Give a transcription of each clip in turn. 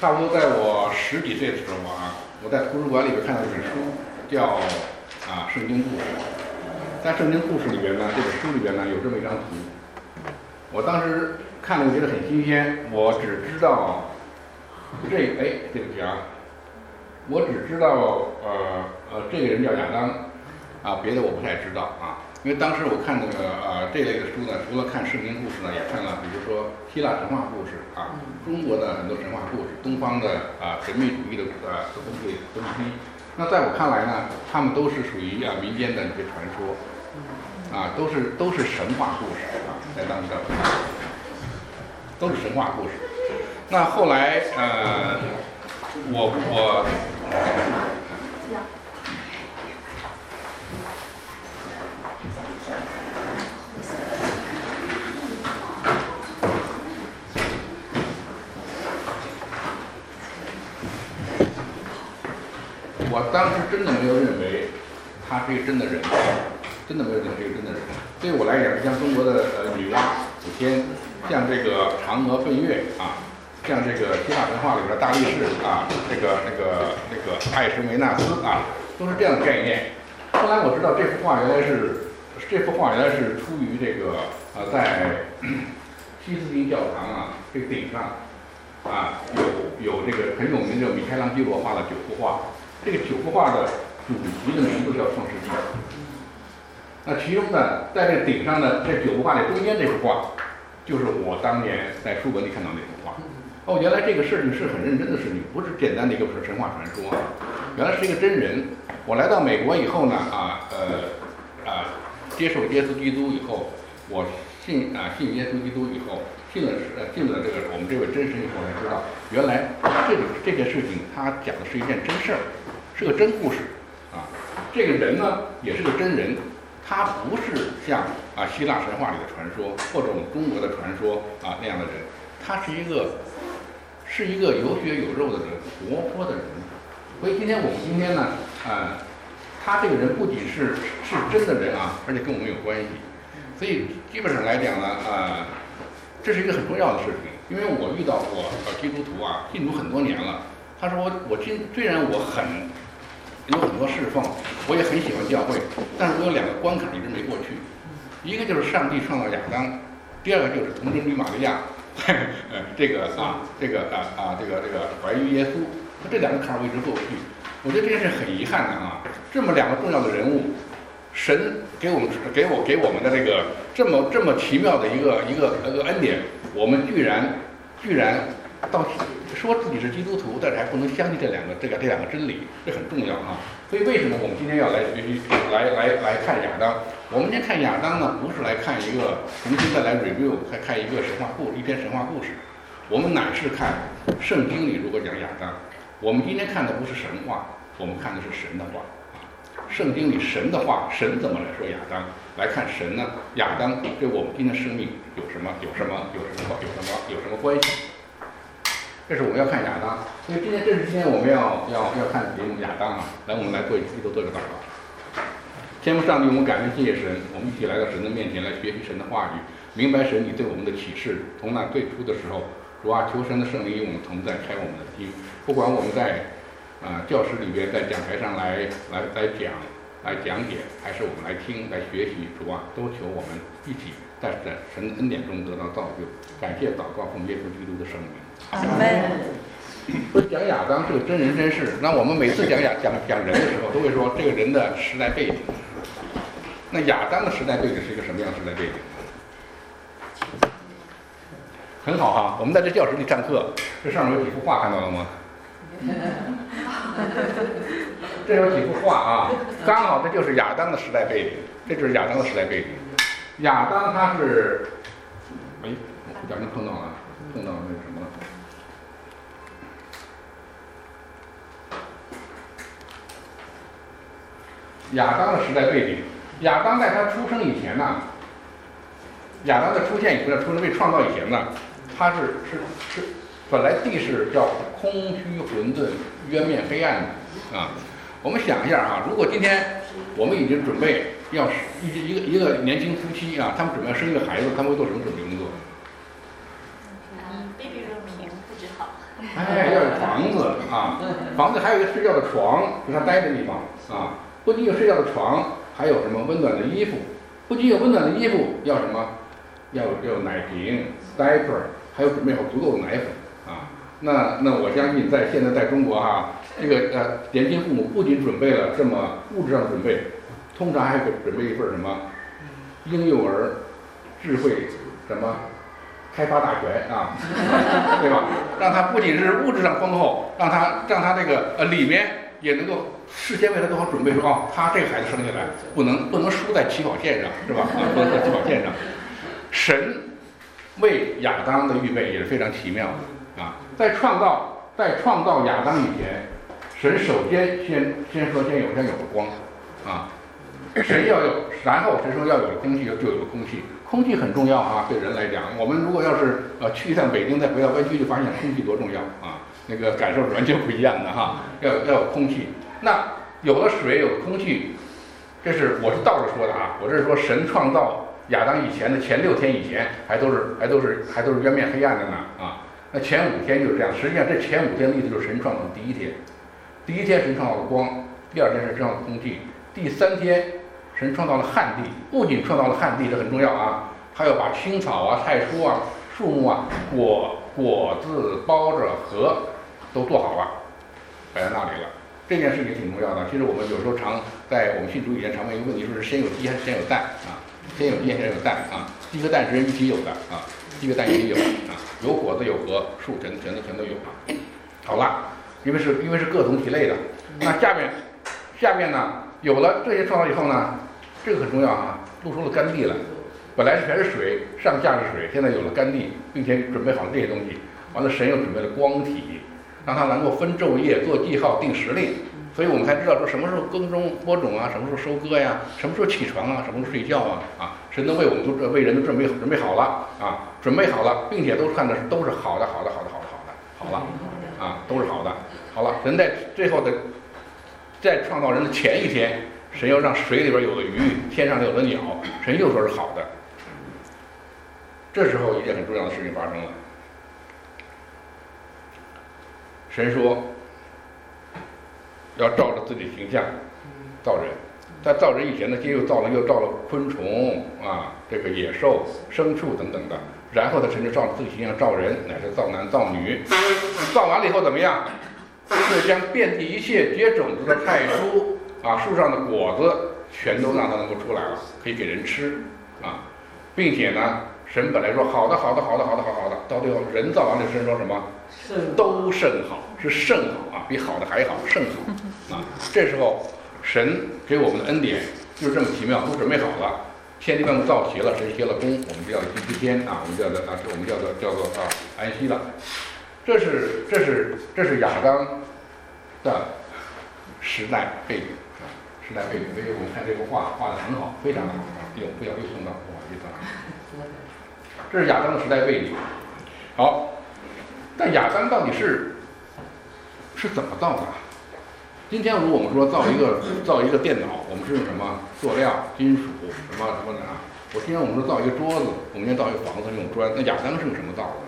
差不多在我10几岁的时候啊，我在图书馆里边看到一本书，叫圣经故事。在圣经故事里边呢，这本书里边呢有这么一张图，我当时看了觉得很新鲜，我只知道对不起啊，我只知道这个人叫亚当啊，别的我不太知道啊。因为当时我看那个这类的书呢，除了看圣经故事呢，也看了比如说希腊神话故事啊，中国的很多神话故事，东方的神秘主义的东西。那在我看来呢，他们都是属于民间的一些传说啊，都是神话故事啊，在当时的都是神话故事。那后来我当时真的没有认为他是一个真的人，真的没有认为是一个真的人。对我来讲，像中国的女娲补天，像这个嫦娥奔月啊，像这个希腊神话里边的大力士啊，那个爱神维纳斯啊，都是这样的概念。后来我知道这幅画原来是出于这个在西斯廷教堂啊这个顶上啊有这个很有名的米开朗基罗画了9幅画。这个9幅画的主题的名字叫《创世纪》。那其中呢，在这个顶上的这9幅画的中间这幅画，就是我当年在书本里看到那幅画。哦，原来这个事情是很认真的事情，不是简单的一个神话传说，原来是一个真人。我来到美国以后呢，接受耶稣基督以后，我信耶稣基督以后，信了这个我们这位真神以后，才知道原来这件事情他讲的是一件真事儿。是个真故事啊，这个人呢也是个真人，他不是像希腊神话里的传说或者我们中国的传说那样的人，他是一个有血有肉的人，活泼的人。所以我们今天呢，他这个人不仅是真的人啊，而且跟我们有关系。所以基本上来讲呢，这是一个很重要的事情，因为我遇到过基督徒啊，信主很多年了，他说虽然我有很多侍奉，我也很喜欢教会，但是我有2个关卡一直没过去，一个就是上帝创造亚当，第2个就是童贞女玛利亚，这个怀孕耶稣，这2个坎我一直过不去。我觉得这件事很遗憾的啊，这么2个重要的人物，神给我们的这个这么奇妙的一个恩典，我们居然到说自己是基督徒，但是还不能相信这两个真理，这很重要啊。所以为什么我们今天要来学习来看亚当？我们今天看亚当呢，不是来看一个重新再来 review， 看一个一篇神话故事。我们乃是看圣经里如果讲亚当，我们今天看的不是神话，我们看的是神的话啊。圣经里神的话，神怎么来说亚当？来看神呢？亚当对我们今天生命有什么关系？这是我们要看亚当，所以今天我们要看节目亚当啊，我们来做个祷告。天父上帝，我们感恩谢谢神，我们一起来到神的面前来学习神的话语，明白神你对我们的启示。从那最初的时候，主啊，求神的圣灵与我们同在，开我们的心。不管我们在教室里边，在讲台上来讲解，还是我们来听来学习，主啊，都求我们一起在神的恩典中得到造就。感谢祷告，奉耶稣基督的圣名。 阿门。 说讲亚当是个真人真事，那我们每次讲人的时候，都会说这个人的时代背景。那亚当的时代背景是一个什么样的时代背景？很好哈，我们在这教室里上课，这上面有几幅画，看到了吗？这有几幅画啊，刚好这就是亚当的时代背景，亚当他是，我不小心碰到那个什么了。亚当的时代背景，亚当在他出生以前呢，亚当的出现以后，出生被创造以前呢，他是本来地是叫空虚混沌、渊面黑暗的啊。我们想一下啊，如果今天我们已经准备要一个年轻夫妻啊，他们准备要生一个孩子，他们会做什么准备工作？ baby room 布置好。 哎，要有房子啊，房子还有一个睡觉的床，是他待的地方啊。不仅有睡觉的床，还有什么温暖的衣服？不仅有温暖的衣服，要什么？要有奶瓶 diaper， 还有准备好足够的奶粉啊。那我相信现在在中国这个年轻父母不仅准备了这么物质上的准备，通常还会准备一份什么婴幼儿智慧什么开发大全啊，对吧？让他不仅是物质上丰厚，让他这个里面也能够事先为他做好准备，说他这个孩子生下来不能输在起跑线上，是吧？不能在起跑线上。神为亚当的预备也是非常奇妙的啊！在创造亚当以前，神首先说先有了光啊，神要有，然后神说要有空气，就有了空气。空气很重要啊，对人来讲，我们如果要是去一趟北京再回到湾区，就发现空气多重要啊，那个感受是完全不一样的要有空气。那有了水，有了空气，我是倒着说的啊，我这是说神创造亚当以前的前6天以前，还都是渊面黑暗的呢啊。那前5天就是这样，实际上这前5天的意思就是神创造的第一天。第一天神创造了光，第2天神创造了空气，第3天神创造了旱地。不仅创造了旱地，这很重要啊，还要把青草啊、菜蔬啊、树木啊、果子、包着核都做好了，摆在那里了。这件事情挺重要的。其实我们有时候在我们信主以前常问一个问题，说是先有鸡还是先有蛋啊？先有鸡还是先有蛋啊？鸡和蛋是一起有的啊，鸡和蛋一起有啊，有果子有核，树全都有啊。好了，因为是各同其类的。那下面呢，有了这些创造以后呢，这个很重要啊，露出了干地来。本来全是水，上下是水，现在有了干地，并且准备好了这些东西。完了，神又准备了光体，让它能够分昼夜，做记号，定时令。所以我们才知道说什么时候耕种播种啊，什么时候收割呀，什么时候起床啊，什么时候睡觉啊，神都为人都准备好了啊，准备好了，并且都看的都是好了啊，都是好的。好了，神在最后在创造人的前一天，神又让水里边有了鱼，天上有了鸟，神又说是好的。这时候一件很重要的事情发生了，神说要照着自己形象造人。在造人以前呢，又造了昆虫啊，这个野兽、牲畜等等的。然后他神就照着自己形象造人，乃是造男造女。造完了以后怎么样？是将遍地一切结种子的菜蔬啊，树上的果子全都让它能够出来了，可以给人吃啊，并且呢，神本来说好的，到最后人造完了，神说什么？都甚好，是甚好啊，比好的还好，甚好啊。这时候神给我们的恩典就是这么奇妙，都准备好了，天地万物造齐了，神歇了工，我们叫第7天啊，我们叫做安息了。这是亚当的时代背景啊，时代背景。所以我们看这幅画画得很好，非常的好啊，又碰到不好意思啊。这是亚当的时代背景。好，但亚当到底是怎么造的？今天如果我们说造一个电脑，我们是用什么塑料、金属什么的啊？今天我们说造一个桌子，我们今天造一个房子用砖，那亚当是用什么造的？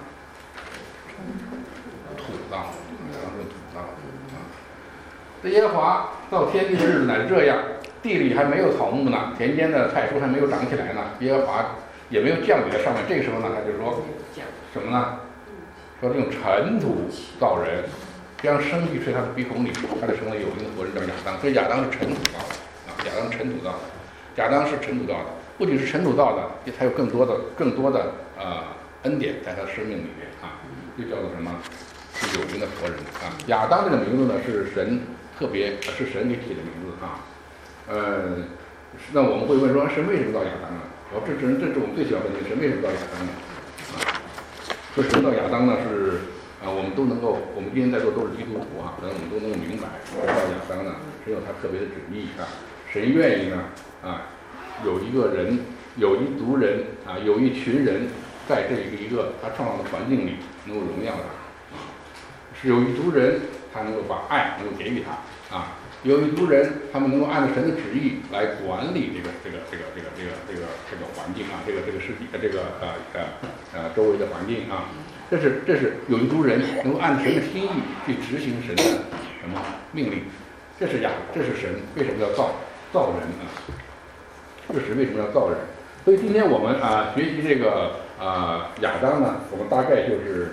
土造，亚当是用土造的啊。这耶和华造天地的日子乃是这样，地里还没有草木呢，田间的菜蔬还没有长起来呢，耶和华也没有降雨在上面。这个时候呢，他就说什么呢？说用尘土造人，将生气吹他的鼻孔里，他就成了有灵的活人，叫亚当。所以亚当是尘土造的啊，亚当是尘土造的，亚当是尘土造的。不仅是尘土造的，还有更多的恩典在他的生命里面啊，就叫做什么？是有灵的活人啊。亚当这个名字呢，是神是神给起的名字啊。那我们会问说，神为什么造亚当呢？这是我们最喜欢问的，神为什么造亚当呢？啊，说神造亚当呢是我们今天在座都是基督徒啊，可能我们都能够明白，神造亚当呢，神有他特别的旨意啊，神愿意呢有一个人，有一族人啊，有一群人，在这一个他创造的环境里能够荣耀他啊，是有一族人，他能够把爱能够给予他， 啊，有一族人，他们能够按照神的旨意来管理这个环境啊，这个世界周围的环境啊，这是有一族人能够按神的心意去执行神的什么命令，这是神为什么要造人啊？这是为什么要造人？所以今天我们学习这个亚当呢，我们大概是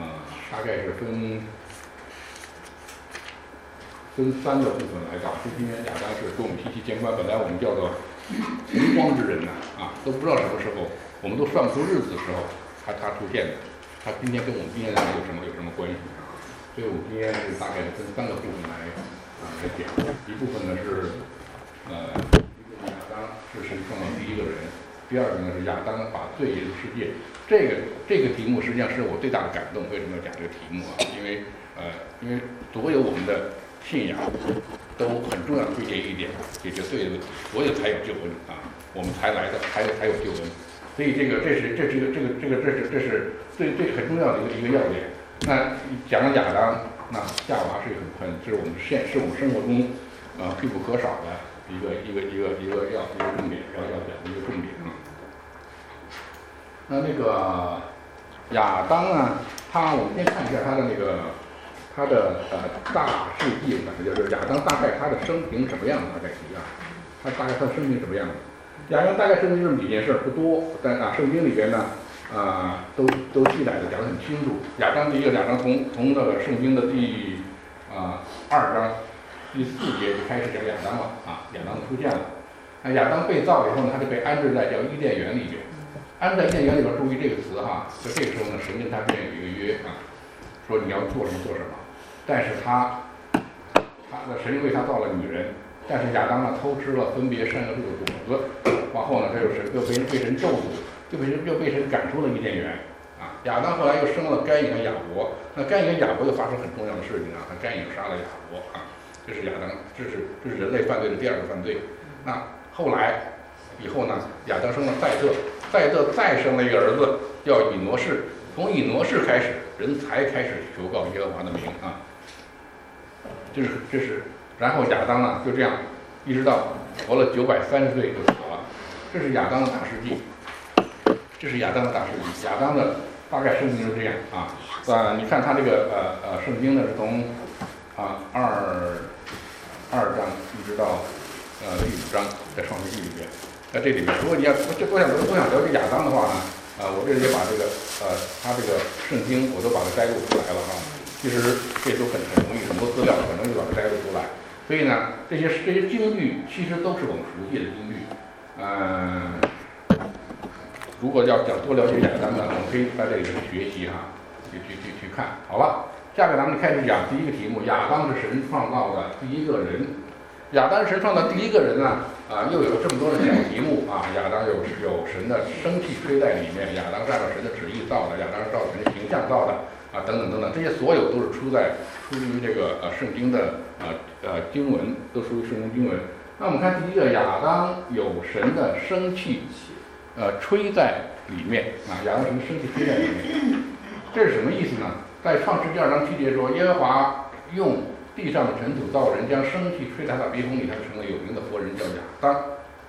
分3个部分来讲。今天亚当是跟我们息息相关，本来我们叫做同光之人呢，都不知道什么时候，我们都算不出日子的时候，他出现的，他今天跟我们今天的人有什么关系啊？所以我们今天是大概分3个部分来讲，一部分呢是亚当是神创造第一个人，第二个呢是亚当把罪引入世界。这个题目实际上是我最大的感动。为什么要讲这个题目啊？因为所有我们的信仰都很重要的推荐一点，解决罪的问题，所以才有救恩啊，我们才来的，才有救恩。所以这是最很重要的一个要点。那讲了亚当，那夏娃是是我们生活中必不可少的一个重点，要讲的一个重点啊。那个亚当呢，我们先看一下他的大事记，就是亚当大概他的生平什么样的，大概提啊，他的生平什么样的？亚当大概生平这么几件事不多，但圣经里边呢都记载的讲得很清楚。亚当从这个圣经的第2章第4节就开始讲亚当了亚当出现了。亚当被造以后呢，他就被安置在叫伊甸园里边。安置在伊甸园里边，注意这个词在这个时候呢，神跟他之间有一个约说你要做什么做什么。但是神为他造了女人，但是亚当呢偷吃了分别善恶树的果子，往后呢他又被神咒诅，又被神赶出了伊甸园亚当后来又生了该隐和亚伯，那该隐和亚伯又发生很重要的事情他该隐杀了亚伯这是亚当，这是人类犯罪的第2个犯罪。那后来以后呢，亚当生了赛特再生了一个儿子叫以挪士，从以挪士开始，人才开始求告耶和华的名这是，然后亚当呢就这样一直到活了930岁就死了。这是亚当的大事记，亚当的大概生平是这样你看他这个圣经呢是从2章一直到第5章，在创世纪里边。在这里面，如果你要多想了解亚当的话呢，我这里也把他这个圣经我都把它摘录出来了其实这都很容易，很多资料很容易把它摘录出来。所以呢，这些经句其实都是我们熟悉的经句。如果要多了解亚当呢，我们可以在这里面学习去看。好了，下面咱们开始讲第一个题目：亚当是神创造的第一个人。亚当是神创造第一个人呢，又有这么多的小题目亚当有神的生气吹在里面，亚当是按照神的旨意造的，亚当是照神的形象造的等等，这些所有都是出于这个圣经的经文，都属于圣经经文。那我们看第一个，亚当有神的生气吹在里面亚当神的生气吹在里面，这是什么意思呢？在创世纪2章7节说，耶和华用地上的尘土造人，将生气吹在他的鼻孔里，他就成了有名的活人，叫亚当。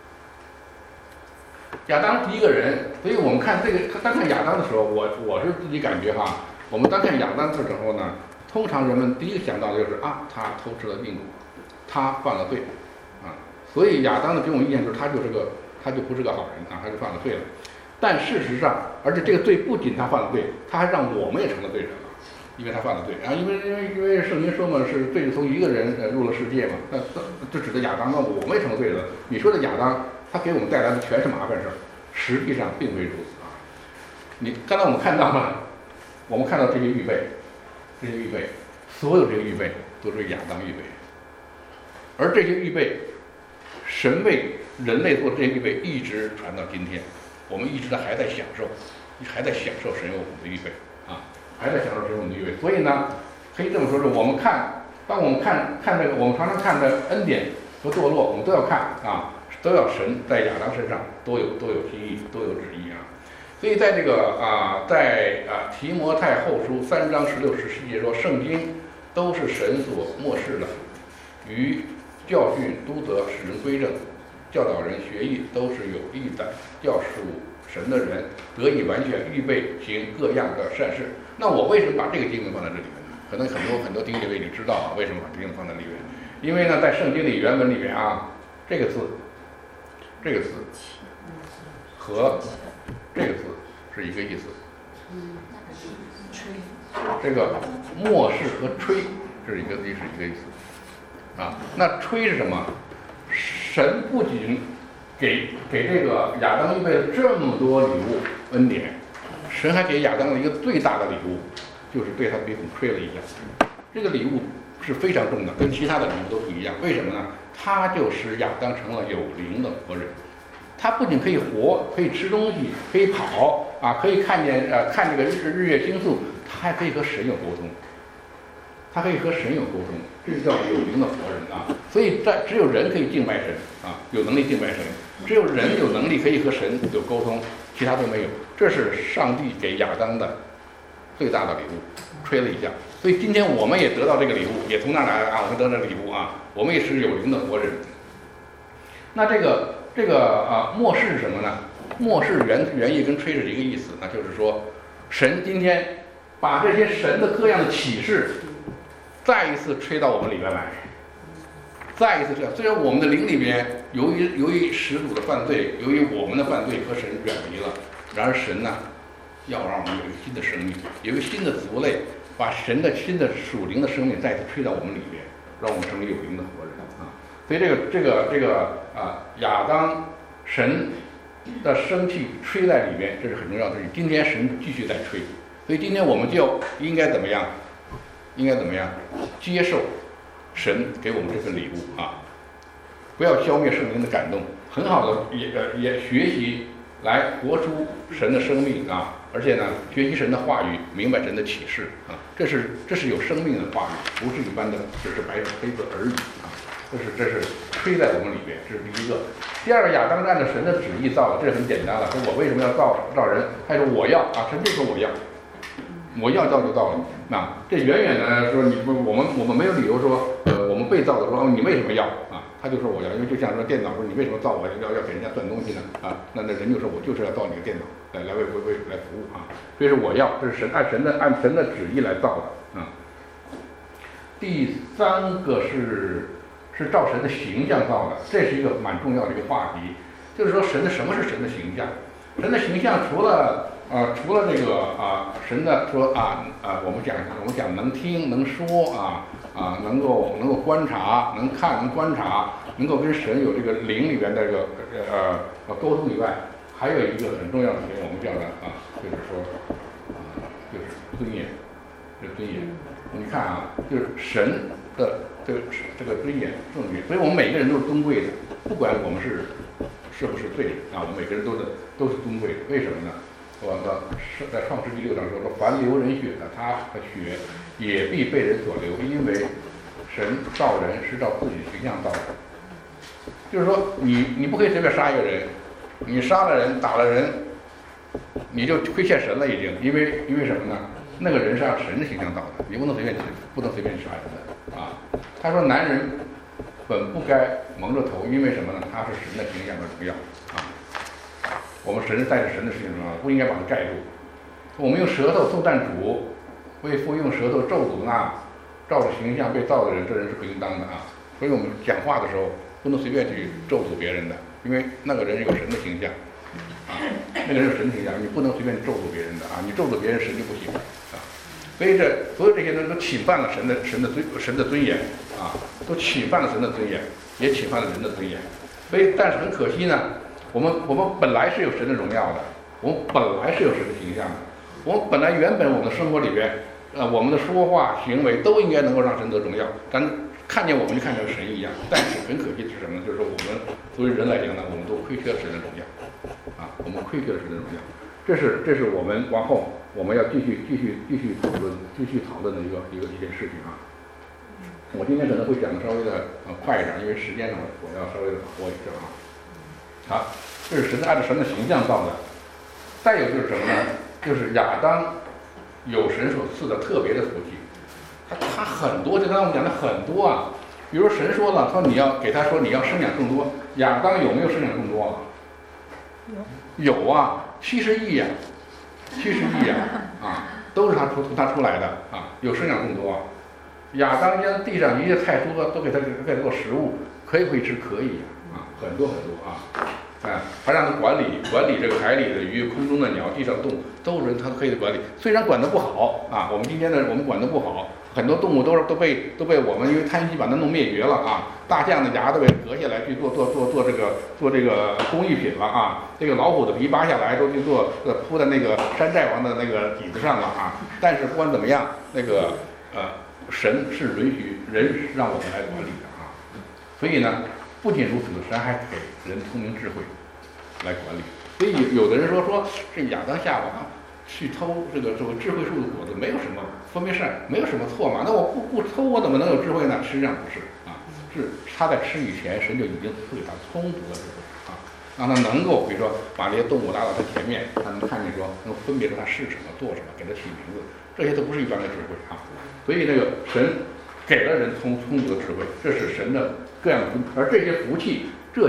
亚当第一个人，所以我们看这个单看亚当的时候，我是自己感觉我们单看亚当的时候呢，通常人们第一个想到的就是他偷吃了禁果，他犯了罪所以亚当的给我们意见就是他就不是个好人他就犯了罪了。但事实上，而且这个罪不仅他犯了罪，他还让我们也成了罪人了。因为他犯了罪因为圣经说嘛，是罪从一个人入了世界嘛，那这指的亚当，那我们也成了罪人。你说的亚当，他给我们带来的全是麻烦事，实际上并非如此你刚才我们看到这些预备，所有这些预备都是亚当预备，而这些预备，神为人类做的这些预备一直传到今天，我们一直还在享受神为我们的预备还在享受神我们的预备。所以呢，可以这么说，是我们当我们看这个，我们常常看的恩典和堕落，我们都要看都要神在亚当身上都有心意，都有旨意所以在这个在提摩太后书3章16、17节说，圣经都是神所默示的， 于教训、督责、使人归正、教导人学艺都是有益的，叫属神的人得以完全预备行各样的善事。那我为什么把这个经文放在这里面呢？可能很多弟兄姐妹已经知道啊，为什么把这个经文放在里面？因为呢，在圣经里原文里面啊，这个字和这个字是一个意思。这个漠视和吹这是一个意思啊。那吹是什么？神不仅给这个亚当预备了这么多礼物恩典，神还给亚当了一个最大的礼物，就是对他鼻孔吹了一下。这个礼物是非常重的，跟其他的礼物都不一样。为什么呢？它就使亚当成了有灵的活人。他不仅可以活，可以吃东西，可以跑啊，可以看见看这个日月星宿，他还可以和神有沟通。这就叫有灵的活人啊。所以只有人可以敬拜神啊，有能力敬拜神。只有人有能力可以和神有沟通，其他都没有。这是上帝给亚当的最大的礼物，吹了一下。所以今天我们也得到这个礼物，也从那来啊，我们得到这个礼物啊，我们也是有灵的活人。那这个漠视是什么呢？漠视原意跟吹是一个意思，那就是说，神今天把这些神的各样的启示，再一次吹到我们里面来，再一次这样。虽然我们的灵里面由于始祖的犯罪，由于我们的犯罪和神远离了，然而神呢，要让我们有一个新的生命，有一个新的族类，把神的新的属灵的生命再次吹到我们里面，让我们成为有灵的活人啊。所以这个亚当神的生气吹在里面，这是很重要的事情。今天神继续在吹，所以今天我们就应该怎么样？接受神给我们这份礼物啊！不要消灭圣灵的感动，很好的也学习来活出神的生命啊！而且呢，学习神的话语，明白神的启示啊！这是有生命的话语，不是一般的只是白纸黑字而已啊！这是吹在我们里边，这是第一个。第二个，亚当是按照神的旨意造的，这很简单了。说我为什么要造人？他说我要啊，神就说我要造就造了。那这远远的说我们没有理由说我们被造的说你为什么要啊？他就说我要，因为就像说电脑说你为什么造我要给人家算东西呢啊？那人就说我就是要造你的电脑来为来服务啊。所以说我要，这是按神的旨意来造的啊。第三个是照神的形象造的，这是一个蛮重要的一个话题，就是说什么是神的形象？神的形象除了这个神的说我们讲能听能说能够观察能看能观察，能够跟神有这个灵里边的这个沟通以外，还有一个很重要的点，我们叫的就是说就是尊严，尊严。你看啊，就是神的这个尊严圣洁，所以我们每个人都是尊贵的，不管我们是不是罪人啊，我们每个人都是尊贵的。为什么呢？在创世纪6章说，凡流人血的，他的血也必被人所流，因为神造人是照自己形象造的。就是说，你不可以随便杀一个人，你杀了人打了人，你就亏欠神了已经，因为什么呢？那个人是按神的形象造的，你不能随便杀人的啊。他说男人本不该蒙着头，因为什么呢？他是神的形象和荣耀啊。我们神是带着神的事情荣耀，不应该把它盖住。我们用舌头颂赞主，为父用舌头咒诅那照着形象被造的人，这人是不应当的啊。所以我们讲话的时候不能随便去咒诅别人的，因为那个人有神的形象啊，那个人有神的形象，你不能随便咒诅别人的啊，你咒诅别人神就不行啊。所以所有这些都侵犯了神的尊严啊，都侵犯了神的尊严，也侵犯了人的尊严。所以但是很可惜呢，我们本来是有神的荣耀的，我们本来是有神的形象的，我们本来原本我们的生活里边我们的说话行为都应该能够让神得荣耀，但看见我们就看成神一样。但是很可惜是什么呢？就是说我们作为人来讲呢，我们都亏缺了神的荣耀啊，我们亏缺了神的荣耀。这是我们往后我们要继续讨论的一件事情啊。我今天可能会讲的稍微的快一点，因为时间上我要稍微的把握一下啊。好，这是按照神的形象造的。再有就是什么呢？就是亚当有神所赐的特别的福气。他很多，就刚才我们讲的很多啊， 比如神说了，说你要给他说你要生养更多，亚当有没有生养更多啊？有啊，70亿呀，70亿呀，啊，都是他出来的啊，有生养更多啊。亚当将地上一切菜蔬都给他做食物，可以吃，可以啊，很多啊。还让他管理这个海里的鱼、空中的鸟、地上的动物，都是他可以管理。虽然管得不好啊，我们管得不好，很多动物都被我们因为贪心把它弄灭绝了啊。大象的牙都被割下来去做这个工艺品了啊。这个老虎的皮扒下来都去铺在那个山寨王的那个底子上了啊。但是不管怎么样，那个神是允许人让我们来管理的啊。所以呢。不仅如此，神还给人聪明智慧来管理。所以有的人说这亚当夏娃去偷这个智慧树的果子，没有什么分别善，没有什么错嘛。那我不偷，我怎么能有智慧呢？实际上不是啊，是他在吃以前，神就已经赐给他充足的智慧啊，让他能够比如说把这些动物拉到他前面，他能看见说能分别出它是什么做什么，给他起名字，这些都不是一般的智慧啊。所以这个神给了人充足的智慧，这是神的各样的福，而这些福气，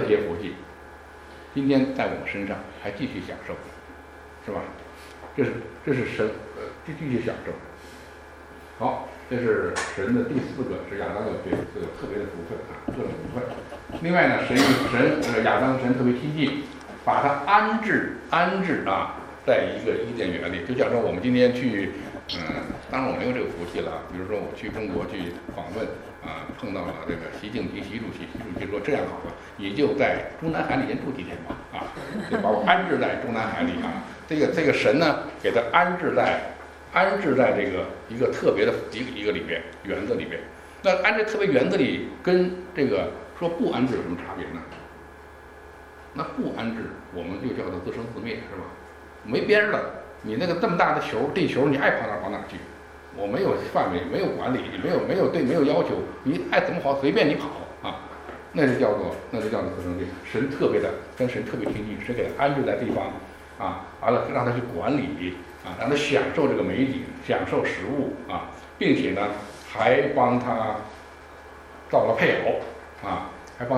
今天在我们身上还继续享受，是吧？这是神继续享受。好，这是神的第4个，是亚当有这个特别的福分啊，各种福分。另外呢，亚当神特别亲近，把他安置啊，在一个伊甸园里，就像说我们今天去。当然我没有这个福气了。比如说我去中国去访问啊，碰到了这个习近平习主席说这样好了，你就在中南海里先住几天吧啊，就把我安置在中南海里啊。这个神呢，给他安置在这个一个特别的一个里边园子里边。那安置特别园子里跟这个说不安置有什么差别呢？那不安置我们就叫做自生自灭，是吧？没边儿了。你那个这么大的地球，你爱跑哪儿跑哪儿去，我没有范围，没有管理，没有要求，你爱怎么跑随便你跑啊，那就叫做自生自灭。神特别的跟神特别亲近，神给他安置在地方啊，完了让他去管理啊，让他享受这个美景，享受食物啊，并且呢还帮他造了配偶啊，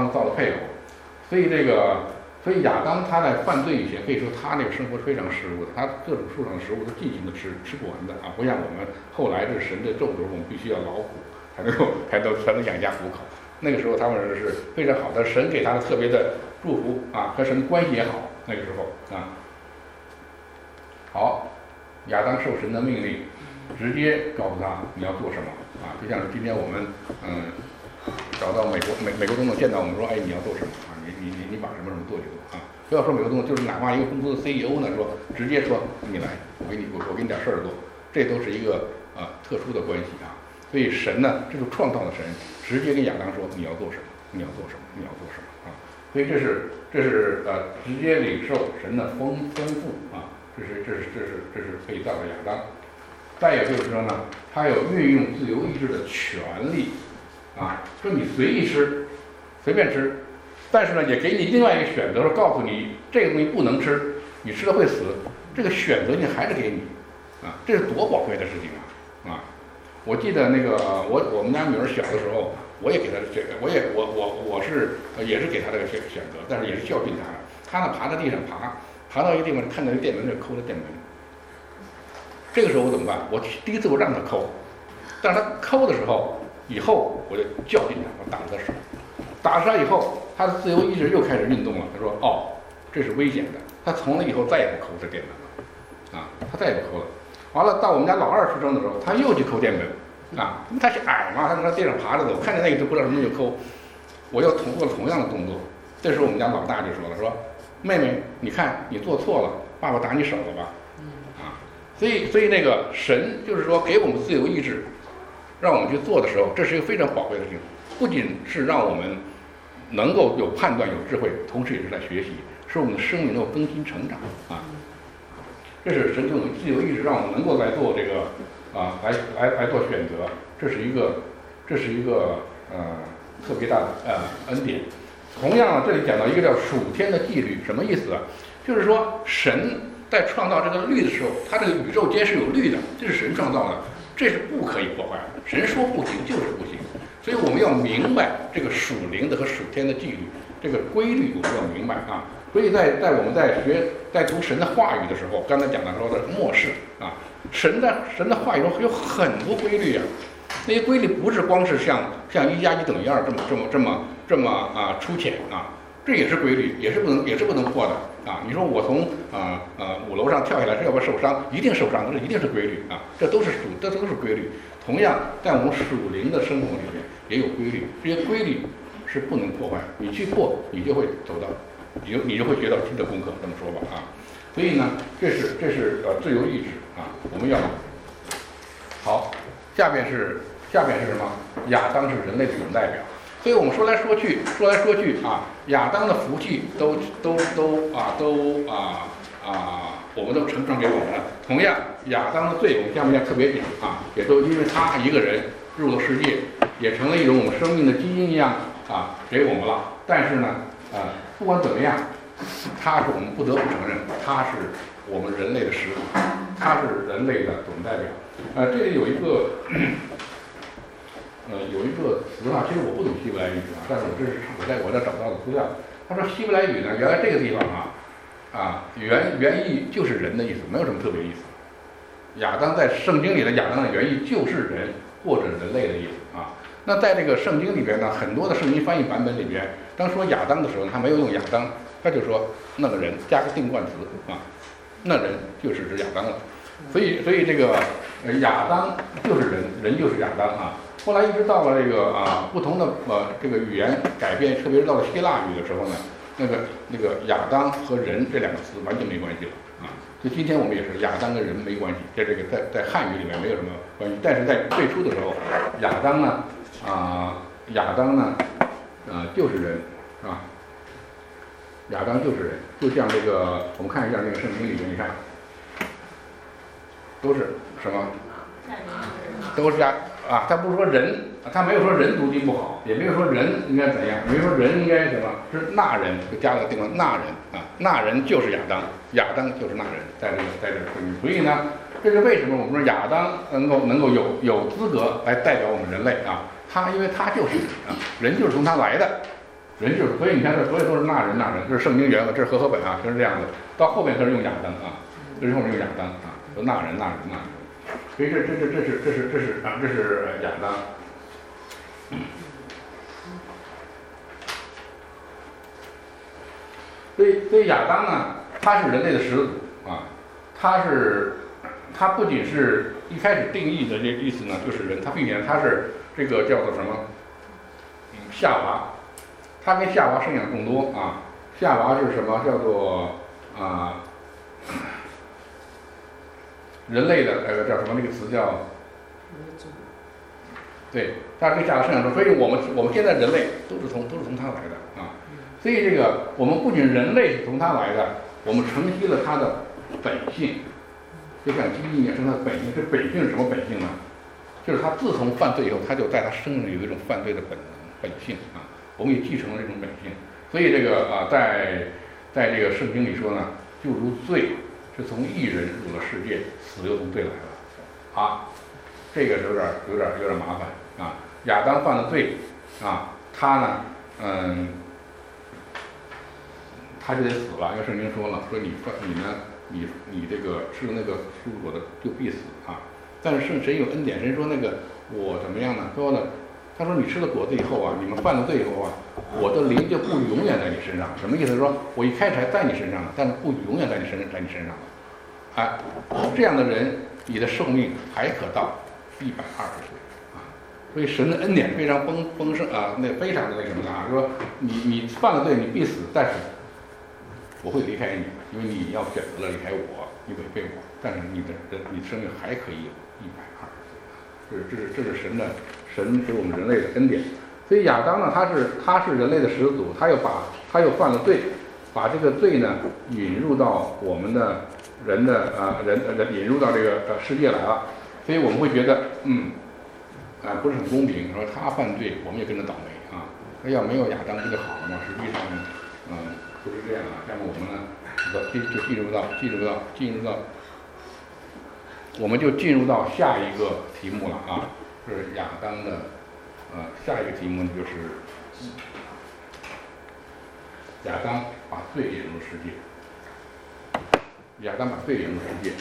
所以亚当他在犯罪以前，可以说他那个生活是非常食物的，他各种树上的食物都尽情的吃不完的啊，不像我们后来这神的咒诅，我们必须要劳苦才能养家糊口。那个时候他们是非常好的，神给他的特别的祝福啊，和神的关系也好。那个时候啊，好，亚当受神的命令，直接告诉他你要做什么啊，就像是今天我们找到美国总统见到我们说，哎，你要做什么啊？你把什么做一做啊？不要说美国总统，就是哪怕一个公司的 CEO 呢，说直接说你来，我给你点事儿做，这都是一个特殊的关系啊。所以神呢，这个创造的神，直接跟亚当说你要做什么，你要做什么啊。所以这是直接领受神的吩咐啊，这是可以造的亚当。再有就是说呢，他有运用自由意志的权利啊，说你随意吃，随便吃，但是呢，也给你另外一个选择，说告诉你这个东西不能吃，你吃了会死，这个选择性还是给你啊，这是多宝贵的事情啊！我记得那个我们家女儿小的时候，我也给她这个，也是给她这个选择，但是也是教训她的。她呢爬在地上爬到一个地方，看到一个电门，就抠着电门。这个时候我怎么办？我第一次我让她抠，但是她抠的时候，以后我就教训她，我打了她手，打了她以后，她的自由意志又开始运动了。她说：“哦，这是危险的。”她从那以后再也不抠这电门了，啊，她再也不抠了。完了，到我们家老二出生的时候，他又去抠电门，啊，他是矮嘛，他在地上爬着走，看见那个就不知道什么就抠，我又做了同样的动作。这时候我们家老大就说了，说妹妹，你看你做错了，爸爸打你手了吧？啊，所以那个神就是说给我们自由意志，让我们去做的时候，这是一个非常宝贵的事情，不仅是让我们能够有判断、有智慧，同时也是在学习，使我们的生命能够更新成长啊。这是神给我们自由意志，让我们能够来做这个来做选择，这是一个特别大的恩典。同样呢，这里讲到一个叫属天的纪律，什么意思啊？就是说神在创造这个律的时候，他这个宇宙间是有律的，这是神创造的，这是不可以破坏的。神说不行就是不行， 所以我们要明白这个属灵的和属天的纪律，这个规律我们要明白啊。所以在我们在读神的话语的时候，刚才讲的说的末世啊，神的话语中有很多规律啊。那些规律不是光是像1+1等于2这么粗浅啊，这也是规律，也是不能破的啊。你说我从5楼上跳下来，这要不要受伤？一定受伤，这一定是规律啊，这都是规律。同样，在我们属灵的生活里面也有规律，这些规律是不能破坏，你去破，你就会走到，你就会学到新的功课，这么说吧啊。所以呢，这是自由意志啊，我们要好。下边是什么？亚当是人类的总代表，所以我们说来说去啊，亚当的福气都我们都承传给我们了。同样，亚当的罪，我们下面要特别讲啊，也都因为他一个人入了世界，也成了一种我们生命的基因一样啊，给我们了。但是呢，不管怎么样，他是我们不得不承认，他是我们人类的始祖，他是人类的总代表。这里有一个词啊，其实我不懂希伯来语啊，但是我在找到的资料，他说希伯来语呢，原来这个地方原意就是人的意思，没有什么特别意思。亚当在圣经里的亚当的原意就是人或者人类的意思啊。那在这个圣经里边呢，很多的圣经翻译版本里边，当说亚当的时候，他没有用亚当，他就说那个人加个定冠词啊，那人就是指亚当了。所以这个亚当就是人就是亚当啊。后来一直到了这个不同的这个语言改变，特别是到了希腊语的时候呢，那个亚当和人这两个词完全没关系了啊。就今天我们也是亚当跟人没关系，这个在汉语里面没有什么关系。但是在最初的时候，亚当呢就是人啊，亚当就是人，就像这个我们看一下那个圣经里面，你看都是什么？都是他不是说人，他没有说人读经不好，也没有说人应该怎样，没有说人应该什么，是那人，就加了个定冠，那人啊，那人就是亚当，亚当就是那人，在这个圣经。所以呢，这是为什么我们说亚当能够有资格来代表我们人类啊？因为他就是人啊，人就是从他来的，人就是，所以你看这所有都是那人，这是圣经原文，这是和合本啊，就是这样的。到后面他是用亚当啊，这是后面用亚当啊，说那人。所以这是亚当。所以亚当呢，他是人类的始祖啊，他不仅是一开始定义的这个意思呢，就是人，并且他是这个叫做什么夏娃，他跟夏娃生养众多啊。夏娃是什么？叫做人类的叫什么？那个词叫对，他跟夏娃生养众多，所以我们现在人类都是从他来的啊。所以这个我们不仅人类是从他来的，我们承袭了他的本性，就像基因也是他的本性。这本性是什么本性呢？就是他自从犯罪以后，他就在他身上有一种犯罪的本性啊。我们也继承了这种本性。所以这个在这个圣经里说呢，就如罪是从一人入了世界，死又从罪来了啊。这个是有点麻烦啊。亚当犯了罪啊，他呢他就得死了，因为圣经说了，说你这个吃了那个树果的就必死啊。但是神有恩典，神说那个我怎么样呢？说呢，他说你吃了果子以后啊，你们犯了罪以后啊，我的灵就不永远在你身上。什么意思？说我一开始还在你身上了，但是不永远在你身上了。哎，这样的人，你的寿命还可到120岁啊。所以神的恩典非常丰盛啊，非常的那什么啊，说你犯了罪你必死，但是我会离开你，因为你要选择了离开我，你违背我，但是你的生命还可以有120岁。这是神给我们人类的恩典。所以亚当呢，他是人类的始祖，他又犯了罪，把这个罪呢引入到我们的人引入到这个世界来了。所以我们会觉得不是很公平，说他犯罪我们也跟着倒霉啊。要没有亚当不就好了吗？实际上不是这样啊。下面我们呢就进入到我们就进入到下一个题目了啊，是亚当的下一个题目呢就是亚当把罪引入世界。亚当把罪引入世界，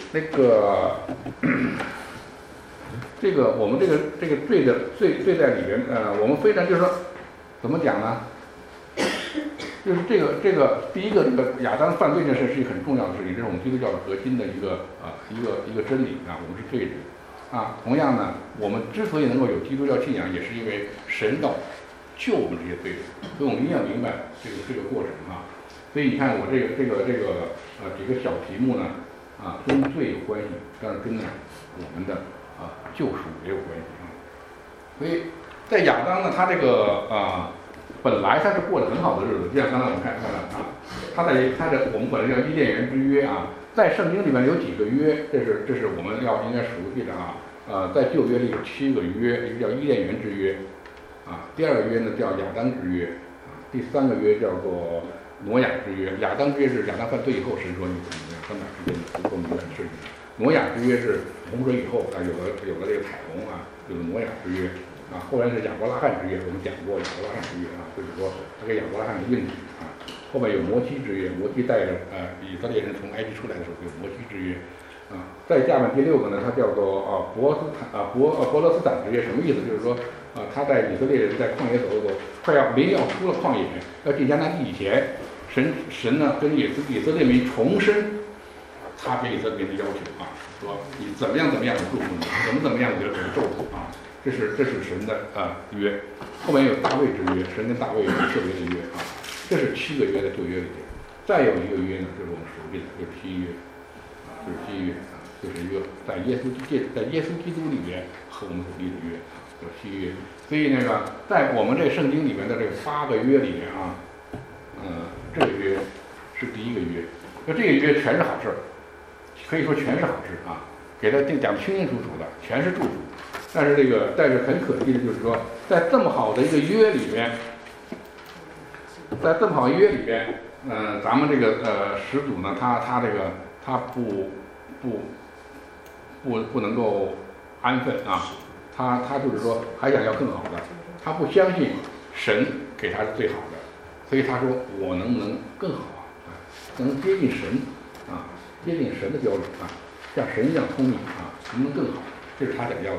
这个我们这个罪在里边，我们非常就是说，怎么讲呢？就是这个第一个，这个亚当犯罪这事是一个很重要的事情，这是我们基督教的核心的一个真理啊，我们是罪人啊。同样呢，我们之所以能够有基督教信仰，也是因为神要救我们这些罪人，所以我们一定要明白这个过程啊。所以你看我这个几个小题目呢，跟罪有关系，当然跟我们的救赎也有关系啊。所以在亚当呢，他这个本来他是过得很好的日子，就像刚才我们看到我们管它叫伊甸园之约啊，在圣经里面有几个约，这是我们应该熟悉的啊。在旧约里有7个约，一个叫伊甸园之约啊，第二个约呢叫亚当之约啊，第三个约叫做挪亚之约。亚当之约是亚当犯罪以后，神说你怎么样，他们俩之间不做明白的事情。挪亚之约是洪水以后有了这个彩虹啊，就是挪亚之约啊。后来是亚伯拉罕之约，我们讲过亚伯拉罕之约啊，就是说他给亚伯拉罕的应许啊。后面有摩西之约，摩西带着以色列人从埃及出来的时候有摩西之约啊。再下面第6个呢，它叫做伯勒斯坦之约，什么意思？就是说他在以色列人在旷野走，快要临要出了旷野，要进迦南地以前，神呢跟以色列民重申他给以色列民的要求啊，说你怎么样我祝福你，怎么样我就咒诅啊。这是神的约。后面有大卫之约，神跟大卫有特别的约啊。这是7个约的旧约里面。再有一个约呢，就是我们熟悉的，就是新约啊，就是新约啊，就是一个在耶稣基督里面和我们所立的约啊，叫新约。所以在我们这个圣经里面的这个8个约里面啊，这个约是第一个约。那这个约全是好事，可以说全是好事啊，给他讲清清楚楚的，全是祝福。但是很可惜的就是说，在这么好的一个约里面，咱们这个始祖呢，他不能够安分啊，他就是说还想要更好的，他不相信神给他是最好的，所以他说我能不能更好啊，能接近神啊，接近神的标准啊，像神一样聪明啊，能不能更好？这是他想要的。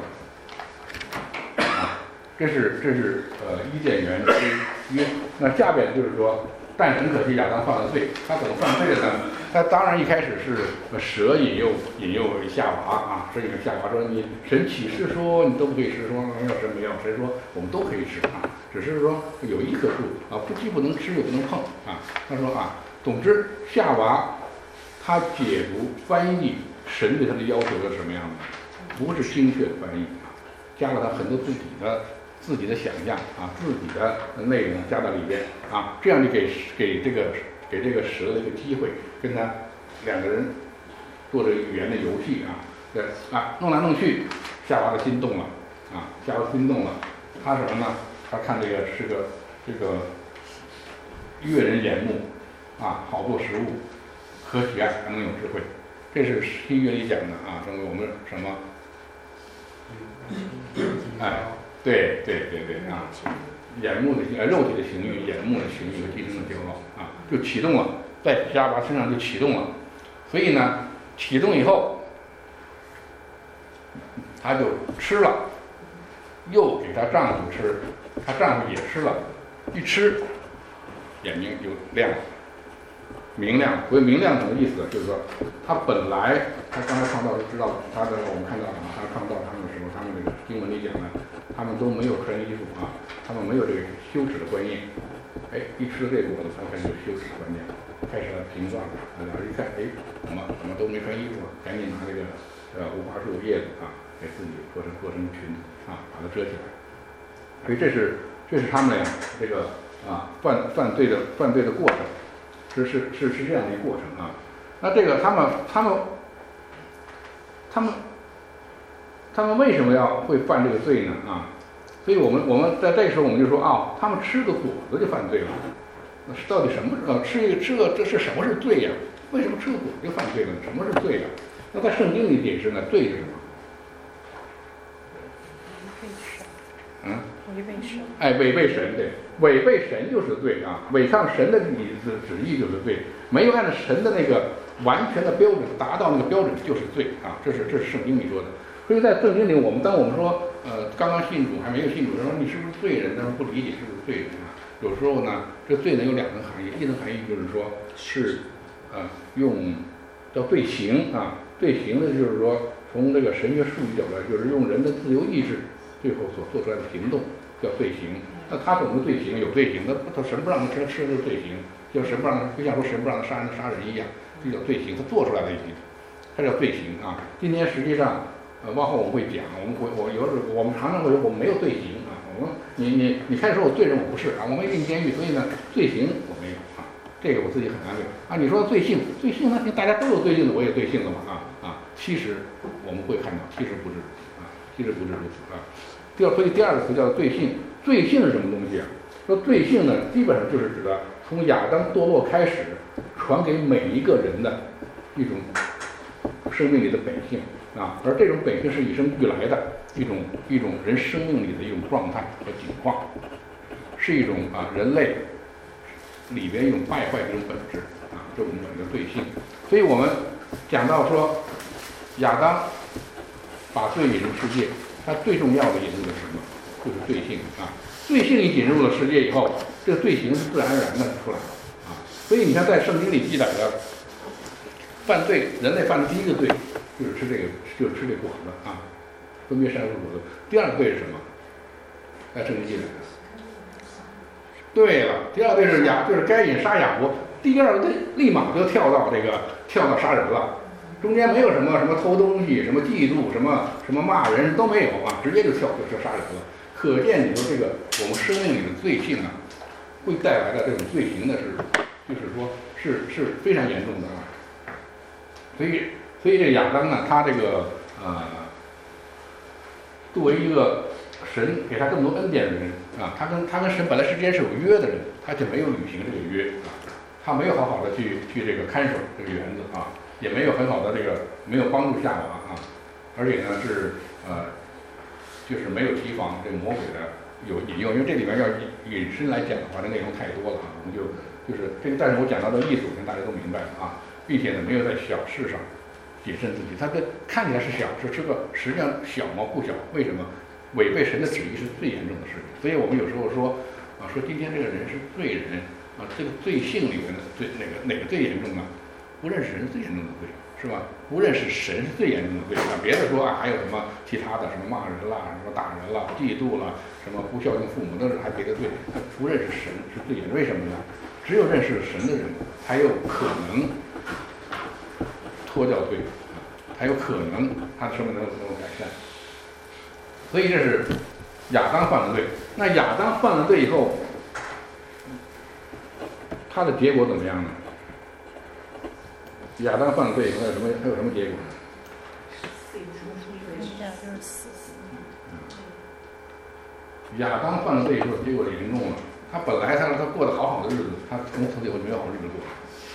这是伊甸园之约。那下边就是说，但很可惜亚当犯了罪，他怎么犯罪的呢？他当然一开始是蛇引诱夏娃啊，蛇引诱夏娃说你神启示说你都不可以吃，说没有神没有，神说我们都可以吃啊，只是说有一棵树啊，既不能吃又不能碰啊。他说总之夏娃他解读翻译神对他的要求是什么样的？不是精确的翻译啊，加了他很多自己的想象啊，自己的内容加到里边啊，这样就给这个蛇的一个机会，跟他2个人做这个语言的游戏啊，弄来弄去，夏娃的心动了啊，他什么呢？他看这个是这个悦人眼目啊，好做食物，可喜爱，还能有智慧，这是新约里讲的啊，成为我们什么？对啊，眼目的肉体的情欲，眼目的情欲和今生的骄傲啊，就启动了，在夏娃身上就启动了。所以呢，启动以后，她就吃了，又给她丈夫吃，她丈夫也吃了，一吃，眼睛就亮了，明亮。所以明亮什么意思？就是说，她本来她刚才创造就知道，我们看到她创造他们的时候，他们这个经文里讲呢。他们都没有穿衣服啊，他们没有这个羞耻的观念。一吃这个，我就开始有羞耻的观念，开始评断了。老师一看，怎么都没穿衣服，赶紧拿这个无花树叶子啊，给自己做成裙子啊，把它遮起来。所以这是他们俩这个犯罪的过程，是这样的一个过程啊。那这个他们为什么会犯这个罪呢？啊，所以我们在这个时候我们就说他们吃个果子就犯罪了。那是到底什么？这是什么是罪呀？为什么吃个果子就犯罪了？什么是罪呀？那在圣经里解释呢，罪是什么？ 违背神，对，违背神就是罪啊，违抗神的旨意就是罪，没有按照神的那个完全的标准达到那个标准就是罪啊，这是圣经里说的。所以在圣经里，当我们说刚刚信主还没有信主，说你是不是罪人，但是不理解是不是罪人啊？有时候呢，这罪呢有两层含义，一层含义就是说是用叫罪行啊，罪行呢就是说从这个神学术语角度来，就是用人的自由意志最后所做出来的行动叫罪行。那他怎么罪行？有罪行，那他神不让他吃的罪行，就神不让他，就像说神不让他杀人一样，这叫罪行，他做出来的已经，他叫罪行啊。今天实际上往后我们会讲，我们常常会说我们没有罪行啊，你开始说我罪人，我不是啊，我没进监狱，所以呢罪行我没有啊，这个我自己很安慰啊。你说罪性那大家都有罪性的，我也罪性了嘛其实我们会看到，其实不是啊，其实不是如此啊。所以第二个词叫罪性，罪性是什么东西啊？说罪性呢，基本上就是指的从亚当堕落开始，传给每一个人的一种生命里的本性啊，而这种本性是与生俱来的一种人生命里的一种状态和境况，是一种人类里边一种败坏的一种本质啊，这种本的罪性。所以我们讲到说亚当把罪引入世界，他最重要的引入的什么？就是罪性啊。罪性一引入了世界以后，这个罪行是自然而然的出来了啊。所以你看，在圣经里记载的犯罪，人类犯的第一个罪就是吃这个果子啊，分别善恶果子。第二个罪是什么？在圣经记载的。对了，第二个罪就是该隐杀亚伯，第二个罪立马就跳到杀人了。中间没有什么偷东西，什么嫉妒，什么骂人都没有啊，直接就杀人了。可见你说这个我们生命里的罪性啊，会带来的这种罪行呢是非常严重的啊。所以这个亚当呢，他这个作为一个神给他这么多恩典的人啊，他跟神本来之间是有约的人，他就没有履行这个约啊，他没有好好的去这个看守这个园子啊。也没有很好的没有帮助夏娃啊，而且呢就是没有提防这个魔鬼的有引诱，因为这里面要引申来讲的话，这内容太多了啊，我们就是这个，但是我讲到的意思，大家都明白了啊，并且呢没有在小事上谨慎自己，他看起来是小事，实际上小吗？不小，为什么？违背神的旨意是最严重的事情，所以我们有时候说今天这个人是罪人啊，这个罪性里面的哪个最严重呢？不认识人最严重的罪，是吧？不认识神是最严重的罪啊！别的说还有什么其他的，什么骂人啦，什么打人啦，嫉妒啦，什么不孝敬父母，都是还别的罪。不认识神是最严重，为什么呢？只有认识神的人，才有可能脱掉罪啊，才有可能他的生命能够改善。所以这是亚当犯了罪。那亚当犯了罪以后，他的结果怎么样呢？亚当犯罪以后还有什么结果？亚当犯罪以后结果严重了。他本来他过得好的日子，他从此以后没有好日子过。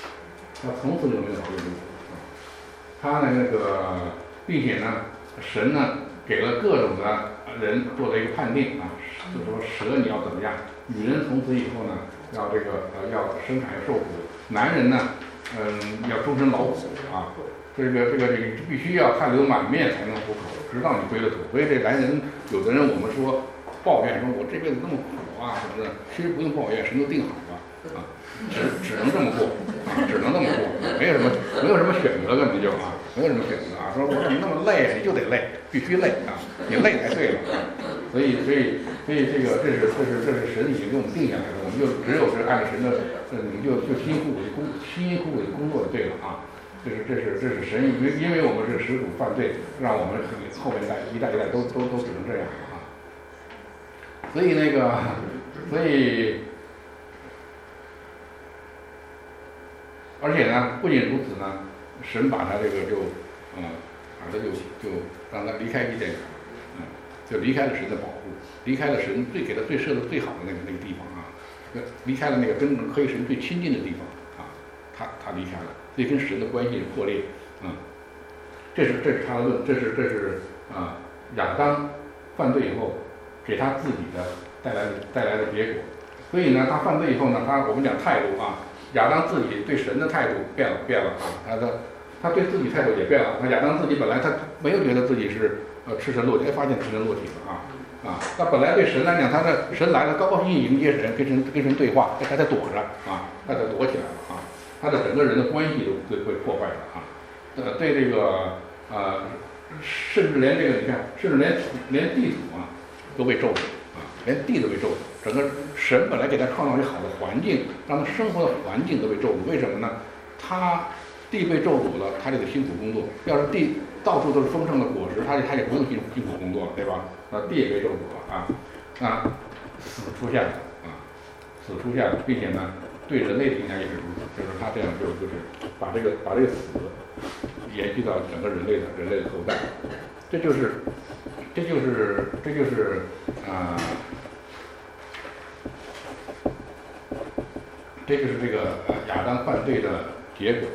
他并且呢，神呢给了各种的人做了一个判定啊，就是说蛇你要怎么样，女人从此以后呢要要生产受苦，男人呢要终身劳苦啊，这个必须要汗流满面才能糊口，直到你归了土。所以这男人，有的人我们说抱怨说我这辈子那么苦啊什么的，其实不用抱怨，神都定好了啊，只能这么过啊，只能这么过，没有什么选择根本就没有什么选择啊，说我说你那么累，你就得累，必须累啊，你累才对了啊。所以这是神已经给我们定下来的，我们就只有是按照神的，你就辛辛苦苦的工作就对了啊。这是神，因为我们是始祖犯罪，让我们后面一代都只能这样啊。所以而且呢，不仅如此呢，神把他这个就让他离开伊甸园，就离开了神的保护，离开了神给他设的最好的那个地方啊，离开了那个跟神最亲近的地方啊，他离开了，所以跟神的关系破裂啊。这是他的论，这是亚当犯罪以后给他自己的带来的结果。所以呢，他犯罪以后呢，我们讲态度啊，亚当自己对神的态度变了啊，他对自己态度也变了。亚当自己本来他没有觉得自己是赤身裸体，发现赤身裸体了啊，他本来对神来讲，神来了，高高兴兴迎接神，跟神对话，他在躲着啊，他在躲起来了啊，他的整个人的关系都会破坏了啊，对这个甚至连这个你看，甚至连地土啊都被咒诅啊，连地都被咒诅。整个神本来给他创造一个好的环境，让他生活的环境都被咒诅。为什么呢？地被咒诅了，他就得辛苦工作。要是地到处都是丰盛的果实，他也不用辛苦工作了，对吧？地也被咒诅了啊，死出现了啊，死出现了，并且呢，对人类的影响也是如此，就是他这样就是把这个死延续到整个人类的后代，这就是这个亚当犯罪的结果。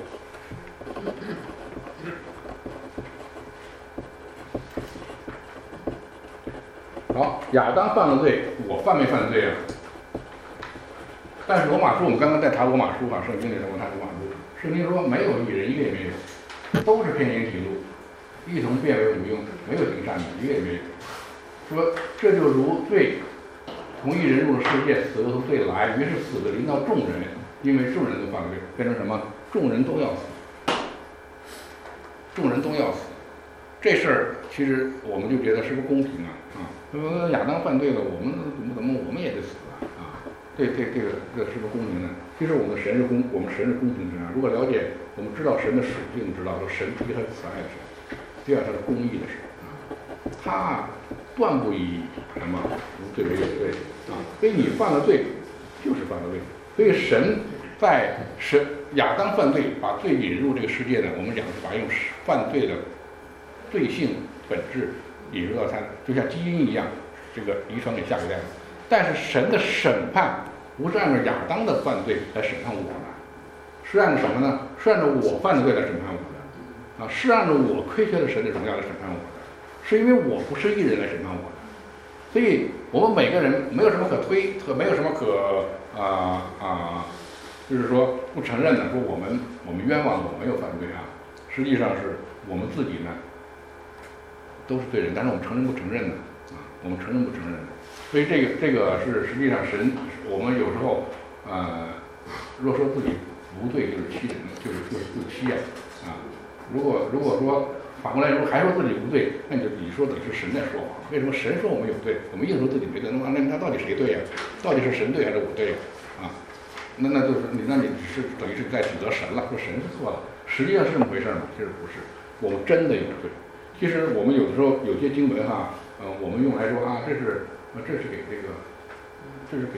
好，亚当犯了罪，我犯没犯罪啊？但是罗马书我们刚刚在查罗马书圣经里头我查罗马书，圣经说没有义人，一个也没有，都是偏行歧路，一同变为无用，没有行善的，一个也没有。说这就如罪从一人入了世界，死由罪来，于是死的临到众人，因为众人都犯罪，变成什么？众人都要死，众人都要死。这事儿其实我们就觉得是不公平啊！说亚当犯罪了，我们我们也得死啊！这是不公平的。其实我们神是公平之神。如果了解，我们知道神的属性，知道说神是一个很慈爱的神，第二他是公义的神啊，他断不以什么无罪为有罪啊，所以你犯了罪就是犯了罪。所以亚当犯罪，把罪引入这个世界呢，我们讲是把用犯罪的罪性本质引入到他，就像基因一样，这个遗传给下一代。但是神的审判不是按照亚当的犯罪来审判我的，是按照什么呢？是按照我犯的罪来审判我的，是按照我亏缺了神的荣耀来审判我的，是因为我不是义人来审判我的。所以我们每个人没有什么可推，没有什么可就是说不承认的，说我们冤枉，我没有犯罪啊。实际上是我们自己呢都是罪人，但是我们承认不承认呢？我们承认不承认？所以这个是实际上神，我们有时候若说自己无罪，就是欺人，就是欺啊！如果说反过来说还说自己无罪，那你说的是神在说谎。为什么神说我们有罪，我们硬说自己没罪？那他到底谁对呀？到底是神对还是我对呀？那就是你只是等于是在指责神了，说神是错了。实际上是这么回事吗？其实不是，我们真的有罪。其实我们有的时候有些经文我们用来说这是给这个叫什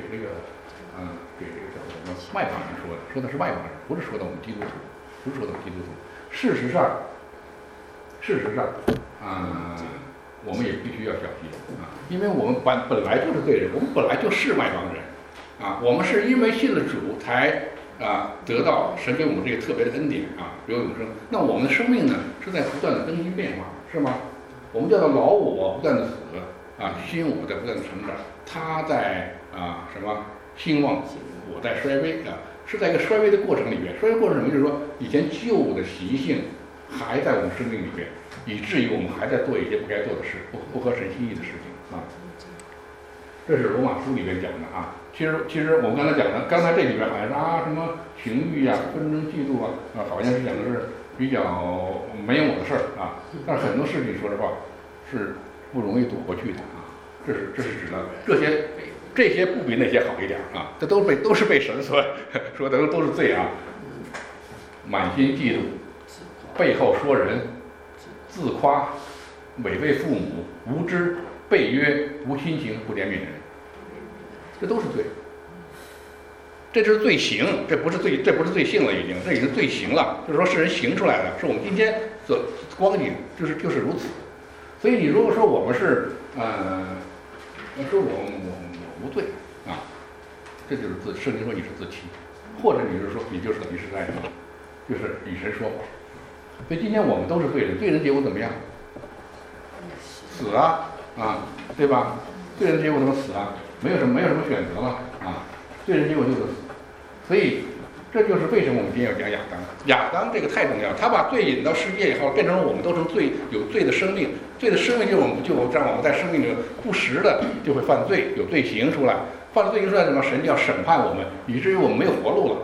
么外邦人说的是外邦人，不是说的我们基督徒，不是说的基督徒。事实上，我们也必须要小心因为我们本来就是罪人，我们本来就是外邦人我们是因为信了主才得到神给我们这个特别的恩典有永生。那我们的生命呢是在不断的更新变化，是吗？我们叫做老我不断的死新我在不断的成长，他在兴旺，我在衰微是在一个衰微的过程里面。衰微过程里面就是说，以前旧的习性还在我们生命里面，以至于我们还在做一些不该做的事，不合神心意的事情这是罗马书里面讲的其实我们刚才讲的，刚才这里边好像是什么情欲纷争、嫉妒好像是讲的是比较没有我的事儿但是很多事情说实话是不容易躲过去的这是指的这些不比那些好一点这都是被神说的都是罪满心嫉妒，背后说人，自夸，违背父母，无知，背约，无亲情，不怜悯人，这都是罪。这是罪行，这不是罪性了，这已经罪行了，就是说是人行出来的，是我们今天所光景就是如此。所以你如果说我们是说我无罪这就是圣经说你是自欺，或者你是说你就是等于是在就是以神说谎。所以今天我们都是罪人，罪人结果怎么样？死对吧？罪人结果怎么死没有什么选择了啊，罪人结果就是死。所以这就是为什么我们今天要讲亚当。亚当这个太重要，他把罪引到世界以后，变成我们都成有罪的生命。罪的生命就让我们在生命里不时的就会犯罪，有罪行出来。犯了罪行出来什么？神就要审判我们，以至于我们没有活路了。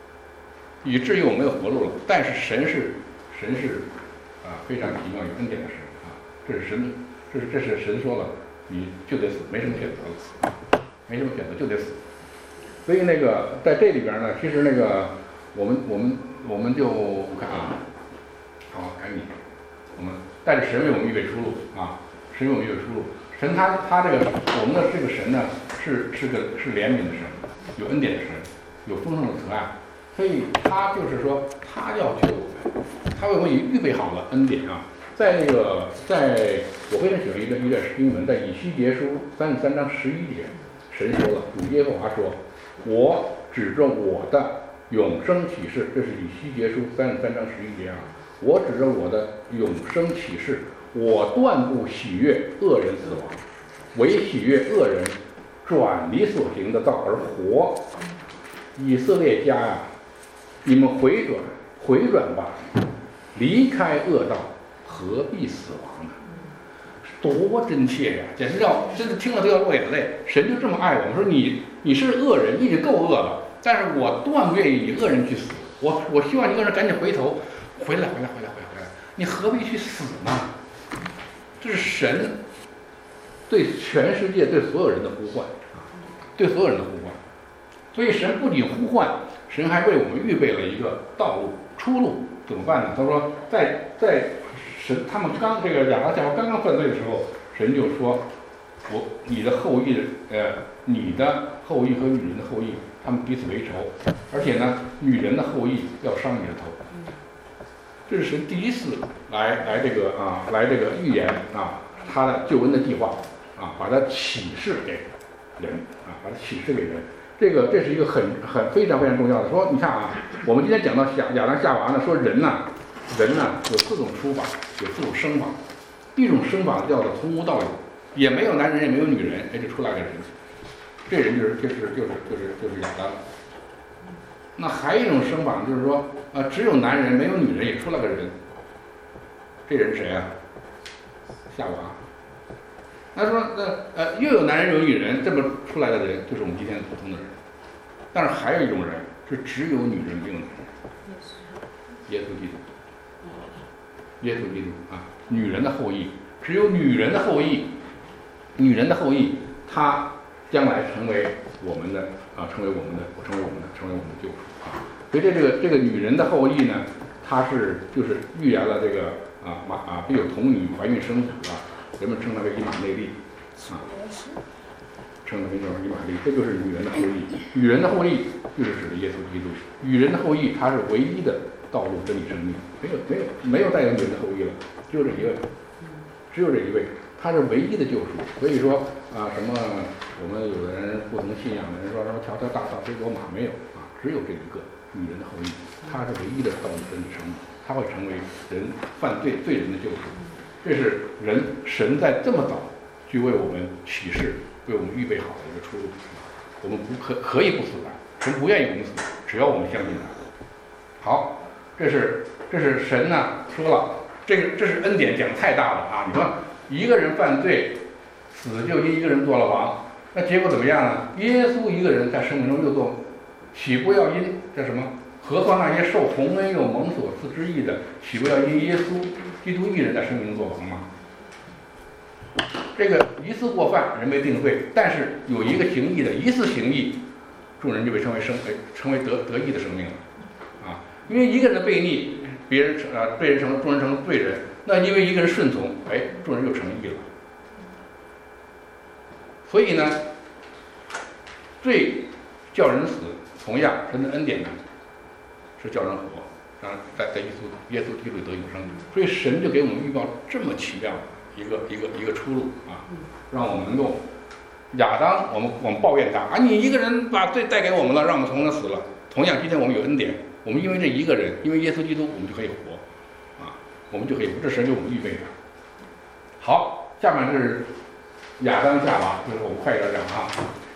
但是神是非常奇妙有恩典的神啊，这是神说了，你就得死，没什么选择了，没什么选择就得死。所以在这里边呢，其实我们就看啊，好，赶紧，我们带着神为我们预备出路啊，神为我们预备出路。神他我们的这个神呢，是怜悯的神，有恩典的神，有丰盛的慈爱。所以他就是说，他要救我们，他为我们已预备好了恩典啊。在我非常喜欢一段经文，在以西结书33章11节，神说了，主耶和华说，我指着我的永生启示，这是以西结书33章11节啊，我指着我的永生启示，我断不喜悦恶人死亡，唯喜悦恶人转离所行的道而活。以色列家呀，你们回转吧，离开恶道，何必死亡呢？多真切呀！简直真的听了都要落眼泪。神就这么爱我们，说你是恶人，你已经够恶了，但是我断不愿意以恶人去死。我希望你恶人赶紧回头，回来，你何必去死呢？这是神对全世界对所有人的呼唤啊，对所有人的呼唤。所以神不仅呼唤，神还为我们预备了一个道路出路。怎么办呢？他说，在神他们亚当夏娃刚刚犯罪的时候，神就说，你的后裔和女人的后裔，他们彼此为仇，而且呢，女人的后裔要伤你的头。这是神第一次来这个预言啊，他的救恩的计划啊，把它启示给人啊，把它启示给人。这是一个非常非常重要的。说你看啊，我们今天讲到亚当夏娃呢，说人呢有4种出法，有4种生法。一种生法叫做从无到有，也没有男人也没有女人，就出来个人，这人就是亚当。那还有一种生法就是说只有男人没有女人也出来个人，这人谁啊？夏娃。他说又有男人有女人，这么出来的人就是我们今天普通的人。但是还有一种人是只有女人没有男人，耶稣基督啊，女人的后裔，只有女人的后裔，她将来成为我们的救赎啊。所以这个女人的后裔呢，她就是预言了这个必有童女怀孕生子啊。人们称它为以马内利啊，称它为以马内利，这就是女人的后裔。女人的后裔就是指的耶稣基督。女人的后裔，她是唯一的道路、真理、生命，没有再有女人的后裔了，只有这一位，她是唯一的救赎。所以说什么我们有的人不同信仰的人说什么条条大道非罗马，没有啊，只有这一个女人的后裔，她是唯一的道路、真理、生命，她会成为人犯罪罪人的救赎。这是神在这么早就为我们启示，为我们预备好的一个出路。我们可以不死的，神不愿意我们死，只要我们相信他。好，这是神呢说了，这是恩典，讲太大了啊！你说一个人犯罪，死就因一个人做了王，那结果怎么样呢？耶稣一个人在生命中又做，岂不要因这什么？何况那些受洪恩又蒙所赐之义的，岂不要因耶稣基督一人在生命中做王吗？这个一次过犯人被定罪，但是有一个行义的，一次行义，众人就被成为得义的生命了啊！因为一个人的悖逆，众人成了罪人，那因为一个人顺从，众人就成义了。所以呢，罪叫人死，同样神的恩典呢是叫人活，让在耶稣基督得永生。所以神就给我们预告这么奇妙的一个出路啊，让我们能够亚当，我们抱怨他你一个人把罪带给我们了，让我们同样死了。同样，今天我们有恩典，我们因为这一个人，因为耶稣基督，我们就可以活啊，我们就可以活，这神给我们预备的。好，下面是亚当夏娃，就是我们快点讲啊。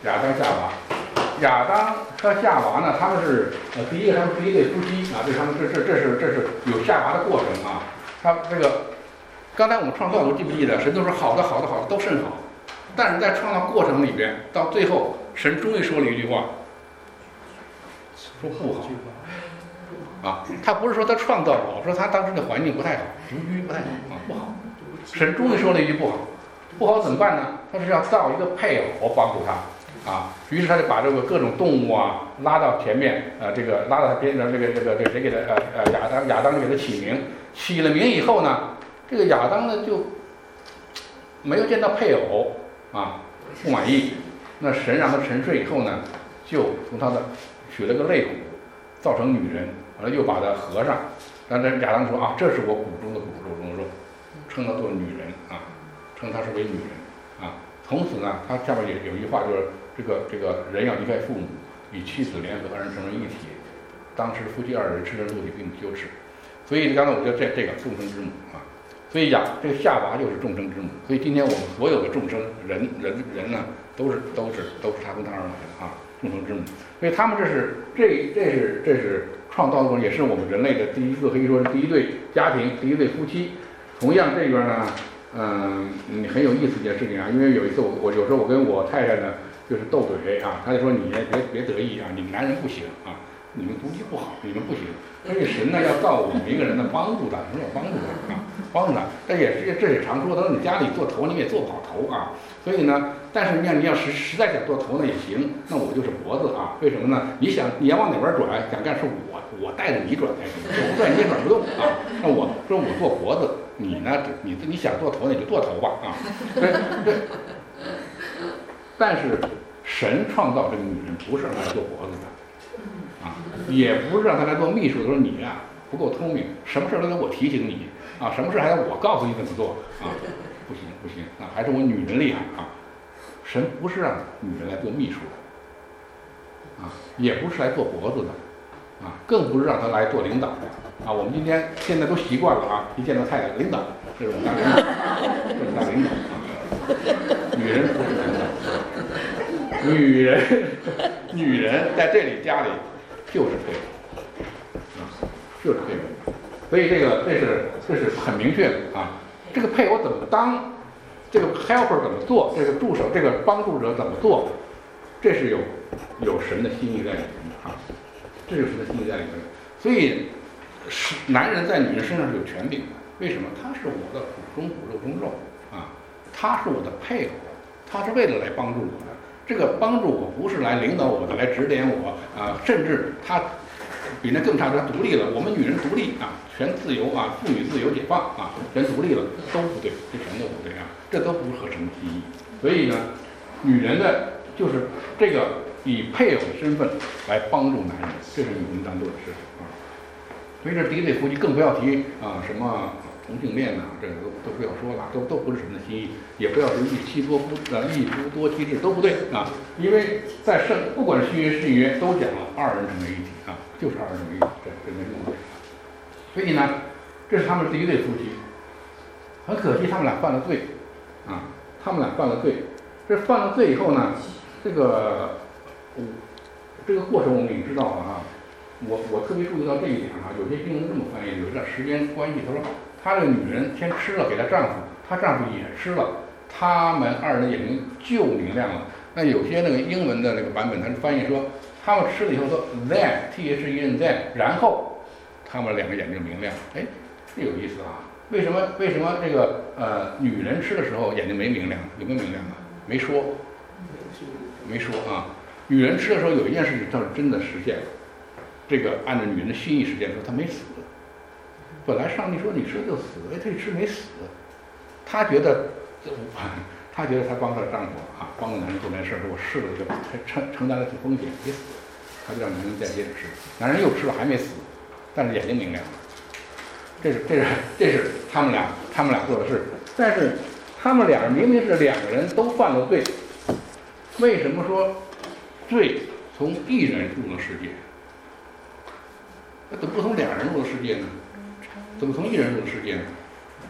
亚当夏娃。亚当和夏娃呢，他们是第一个，他们是一对夫妻啊，这是有夏娃的过程啊。他这个刚才我们创造的时候记不记得，神都说好的都甚好，但是在创造过程里边，到最后神终于说了一句话，说不好啊。他不是说他创造好，说他当时的环境不太好，不太好啊，不好。神终于说了一句不好，不好怎么办呢？他是要造一个配偶帮助他。于是他就把这个各种动物啊拉到前面，这个拉到他边上，这个谁给他亚当就给他起名，起了名以后呢，这个亚当呢就没有见到配偶不满意，那神让他沉睡以后呢，就从他的取了个肋骨，造成女人，完了又把它合上，但是亚当说这是我骨中的骨，肉中的肉，称她做女人称她是为女人从此呢，他下面也有一句话就是。这个人要离开父母，与妻子联合，二人成为一体。当时夫妻二人赤身露体，并不羞耻。所以刚才我觉得这个众生之母所以这个夏娃就是众生之母。所以今天我们所有的众生人呢，都是他从他而来的众生之母。所以他们这是创造的过程，也是我们人类的第一个可以说是第一对家庭，第一对夫妻。同样这边呢，很有意思一件事情因为有一次我有时候我跟我太太呢。就是斗嘴他就说你别得意你们男人不行你们独立不好，你们不行。而且神呢要造我们一个人呢帮助他，神要帮助他帮助他。这也常说，他说你家里做头你也做不好头所以呢，但是你要实在想做头呢也行，那我就是脖子为什么呢？你要往哪边转，想干是我带着你转才行，我不转你也转不动那我说我做脖子，你呢你想做头你就做头吧对。但是神创造这个女人不是让她来做脖子的也不是让她来做秘书的，说你不够聪明，什么事都得我提醒你什么事还得我告诉你怎么做不行还是我女人厉害神不是让女人来做秘书的也不是来做脖子的更不是让她来做领导的我们现在都习惯了一见到太太领导，这是我们大领导女人不是领导，女人在这里家里就是配偶就是配偶。所以这是很明确的这个配偶怎么当，这个 helper 怎么做，这个助手这个帮助者怎么做，这是有神的心意在里面这就是神的心意在里面。所以男人在女人身上是有权柄的，为什么？他是我的骨中骨肉中肉他是我的配偶，他是为了来帮助我的。这个帮助我不是来领导我的，来指点我甚至他比那更差，他独立了。我们女人独立全自由妇女自由解放全独立了，都不对，这全都不对这都不合神的心意。所以呢，女人的就是这个以配偶的身份来帮助男人，这是女人当做的事情所以这第一对夫妻更不要提什么同性恋这个都不要说了，都不是神的心意，也不要是一夫多妻制，都不对因为在不管是新约新约都讲了二人成为一体就是二人成为一体，这没用所以呢，这是他们第一对夫妻。很可惜他们俩犯了罪他们俩犯了罪。这犯了罪以后呢，这个过程我们也知道了我特别注意到这一点有些经文这么翻译，有点时间关系。他说他这个女人先吃了给她丈夫，她丈夫也吃了，他们二人眼睛就明亮了。那有些那个英文的那个版本，它是翻译说他们吃了以后说 then then then， 然后他们两个眼睛明亮。这有意思为什么这个女人吃的时候眼睛没明亮？有没有明亮没说女人吃的时候有一件事情倒是真的实现了，这个按照女人的心意实现，说她没死。本来上帝说你吃就死，她一吃没死，她觉得她帮她的丈夫帮着男人做那事儿，说我试了就承担了这风险，别死，她就让男人再接着吃，男人又吃了还没死，但是眼睛明亮了。这是他们俩做的事。但是他们俩明明是两个人都犯了罪，为什么说罪从一人入了世界？那怎么不从两人入了世界呢？怎么从一人入了世界呢？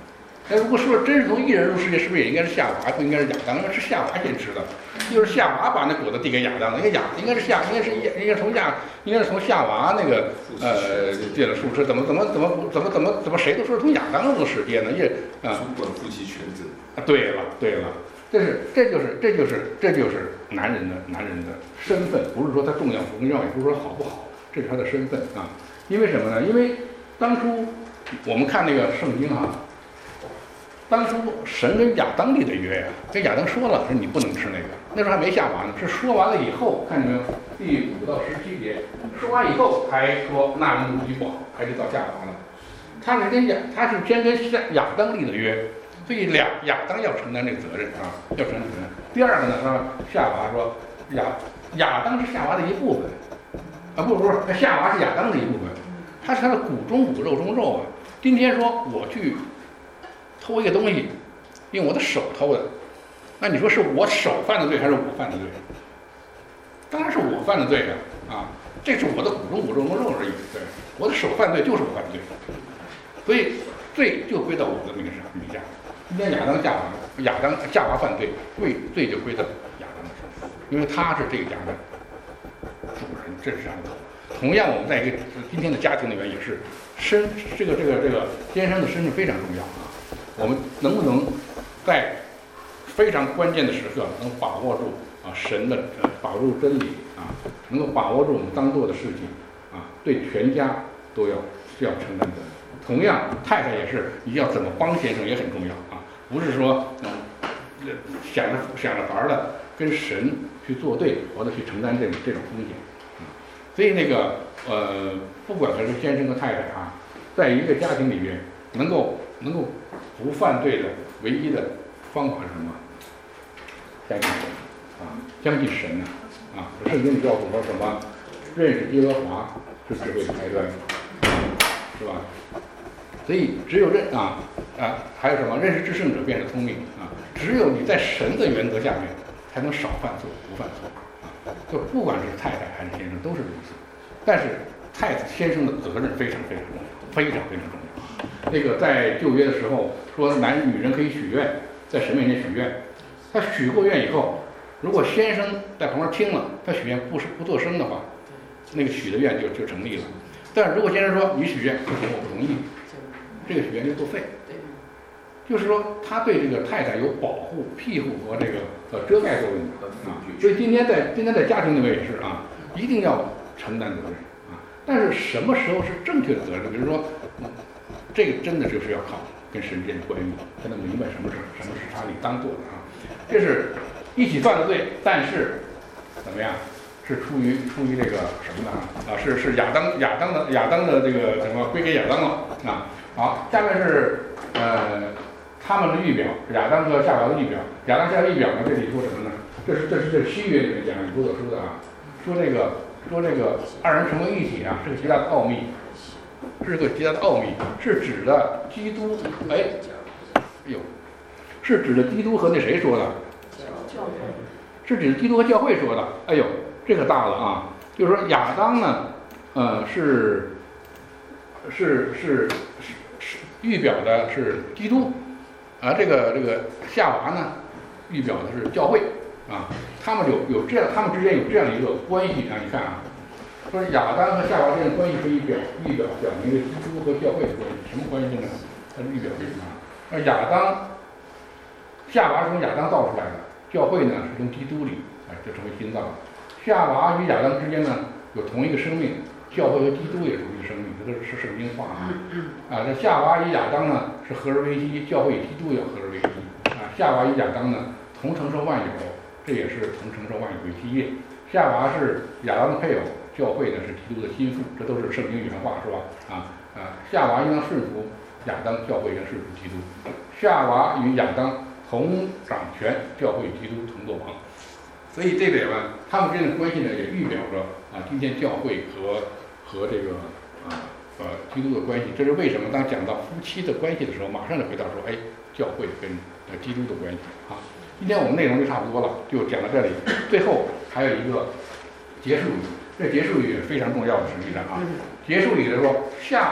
那如果说真是从一人入世界，是不是也应该是夏娃，不应该是亚当？因为是夏娃先吃的，就是夏娃把那果子递给亚当的。应该是从夏娃那个借了树吃，怎么谁都说从亚当入世界呢？ 主管夫妻权责。 对了，这就是男人的身份，不是说他重要不重要，也不是说好不好，这是他的身份啊。因为什么呢？因为当初我们看那个圣经啊。当初神跟亚当立的约呀，跟亚当说了，说你不能吃那个，那时候还没下完呢，是说完了以后，看见没有？第5到17节，说完以后还说那人如己不好，还是到夏娃了。他是先跟亚当立的约，所以亚当要承担这个责任啊，要承担责任。第二个呢，说夏娃说亚当是夏娃的一部分，啊不是夏娃是亚当的一部分，他是他的骨中骨肉中肉啊。今天说我去偷一个东西，用我的手偷的，那你说是我手犯的罪还是我犯的罪？当然是我犯的罪啊！这是我的骨中骨肉中肉而已，对，我的手犯罪就是我犯罪，所以罪就归到我的名下。今天夏娃犯罪，罪就归到亚当的身上，因为他是这个家的主人，这是这样的。同样，我们在一个今天的家庭里面也是这个先生的身份非常重要啊。我们能不能在非常关键的时刻能把握住神的把握住真理啊，能够把握住我们当做的事情啊，对全家都要承担责任。同样，太太也是，你要怎么帮先生也很重要啊，不是说想着法儿的跟神去作对，或者去承担这种风险啊。所以不管他是先生和太太啊，在一个家庭里面能够不犯罪的唯一的方法是什么？相信神啊，相信神啊！圣经里告诉我什么？认识耶和华是智慧的开端，是吧？所以只有还有什么？认识至圣者变得聪明啊！只有你在神的原则下面，才能少犯错，不犯错啊！就不管是太太还是先生都是如此。但是先生的责任非常非常重要，非常非常重要。那个在旧约的时候说，女人可以许愿，在神面前许愿。他许过愿以后，如果先生在旁边听了，他许愿不作声的话，那个许的愿就成立了。但如果先生说你许愿不行，我不同意，这个许愿就作废。就是说，他对这个太太有保护、庇护和这个遮盖作用啊。所以今天在家庭里面也是啊，一定要承担责任啊。但是什么时候是正确的责任？比如说，这个真的就是要靠跟神之间的关系，才能明白什么是他理当做的啊。这是一起犯的罪，但是怎么样？是出于这个什么呢？啊，是亚当的这个什么归给亚当了啊。好，下面是他们的预表，亚当和夏娃的预表。亚当夏娃预表呢，这里说什么呢？这是新约里面讲以弗所书的啊，说这个二人成为一体啊，是个极大的奥秘，是个极大的奥秘，是指的基督。是指的基督和那谁说的？是指的基督和教会说的。哎呦，这个大了啊！就是说亚当呢，是预表的是基督，啊，这个夏娃呢，预表的是教会啊。他们有这样，他们之间有这样一个关系啊。你看啊，说亚当和夏娃之间的关系是预表明了基督和教会的关系，什么关系呢？它是预表的什么？夏娃是从亚当造出来的，教会呢是从基督里就成为新造的。夏娃与亚当之间呢有同一个生命，教会和基督也是同一个生命，这都是圣经话啊。这夏娃与亚当呢是合而为一，教会与基督也合而为一啊。夏娃与亚当呢同承受万有，这也是同承受万有为基。夏娃是亚当的配偶，教会呢是基督的心腹，这都是圣经原话，是吧？夏娃应当顺服亚当，教会应当顺服基督。夏娃与亚当同掌权，教会与基督同作王。所以这点呢，他们之间的关系呢，也预表着今天教会和这个基督的关系。这是为什么？当讲到夫妻的关系的时候，马上就回到说，教会跟基督的关系啊。今天我们内容就差不多了，就讲到这里。最后还有一个结束语，这结束语非常重要的，实际上啊，结束语的说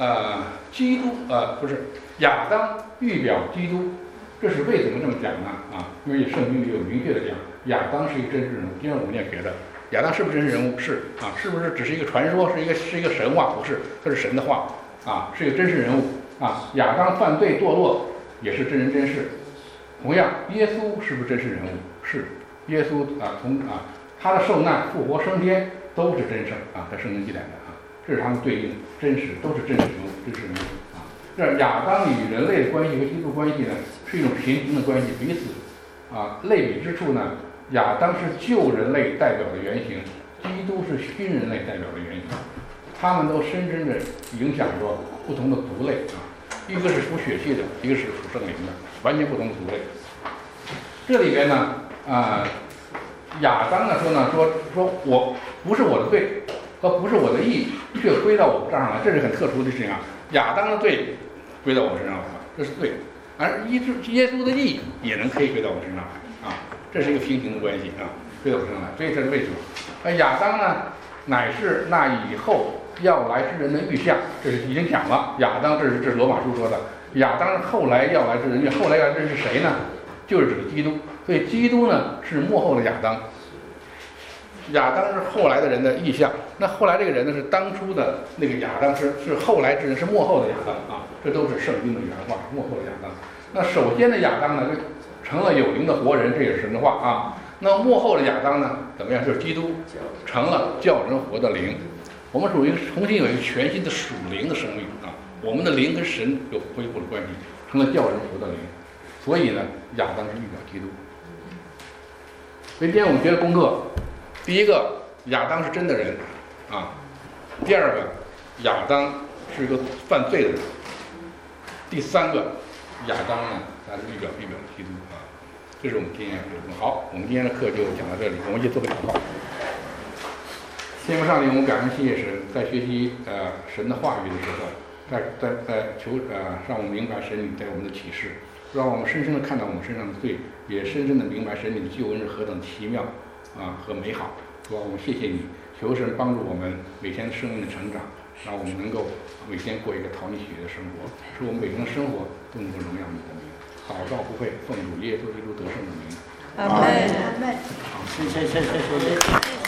基督不是亚当预表基督，这是为什么这么讲呢？因为圣经里有明确的讲，亚当是一个真实人物。今天我们念别的，亚当是不是真实人物？是是不是只是一个传说，是一个神话？不是，它是神的话是一个真实人物亚当犯罪堕落也是真人真事。同样，耶稣是不是真实人物？是，耶稣他的受难、复活、升天都是真事在圣经记载的这是他们对应真实，都是真实人物、真实人物这亚当与人类的关系和基督关系呢，是一种平行的关系，彼此类比之处呢，亚当是旧人类代表的原型，基督是新人类代表的原型，他们都深深地影响着不同的族类一个是属血气的，一个是属圣灵的，完全不同的族类。这里边呢亚当呢说我不是我的罪和不是我的义，却归到我账上来，这是很特殊的事情亚当的罪归到我身上来了，这是罪，而耶稣的义也可以归到我身上来这是一个平行的关系归到我身上来，所以这是为什么？亚当呢，乃是那以后要来之人的预像，这是已经讲了。亚当这是罗马书说的，亚当是后来要来之人，后来要来之人是谁呢？就是指的基督。所以基督呢是幕后的亚当，亚当是后来的人的意象。那后来这个人呢是当初的那个亚当是后来之人，是幕后的亚当这都是圣经的原话，幕后的亚当。那首先的亚当呢就成了有灵的活人，这也是神的话那幕后的亚当呢怎么样？就是基督成了叫人活的灵。我们属于重新有一个全新的属灵的生命我们的灵跟神有恢复的关系，成了叫人活的灵。所以呢，亚当是预表基督。所以今天我们学的功课，第一个，亚当是真的人第二个，亚当是一个犯罪的人。第三个，亚当呢，他是预表基督这是我们今天学的。好，我们今天的课就讲到这里，我们一起做个祷告。天父上帝，我们感恩谢神，在学习神的话语的时候，在求让我们明白神你对我们的启示，让我们深深的看到我们身上的罪，也深深的明白神你的救恩是何等奇妙和美好。主啊，我们谢谢你，求神帮助我们每天的生命的成长，让我们能够每天过一个讨你喜悦的生活，使我们每天的生活都能够荣耀你的名。祷告不会奉主耶稣基督得胜的名。 阿门。 谢谢。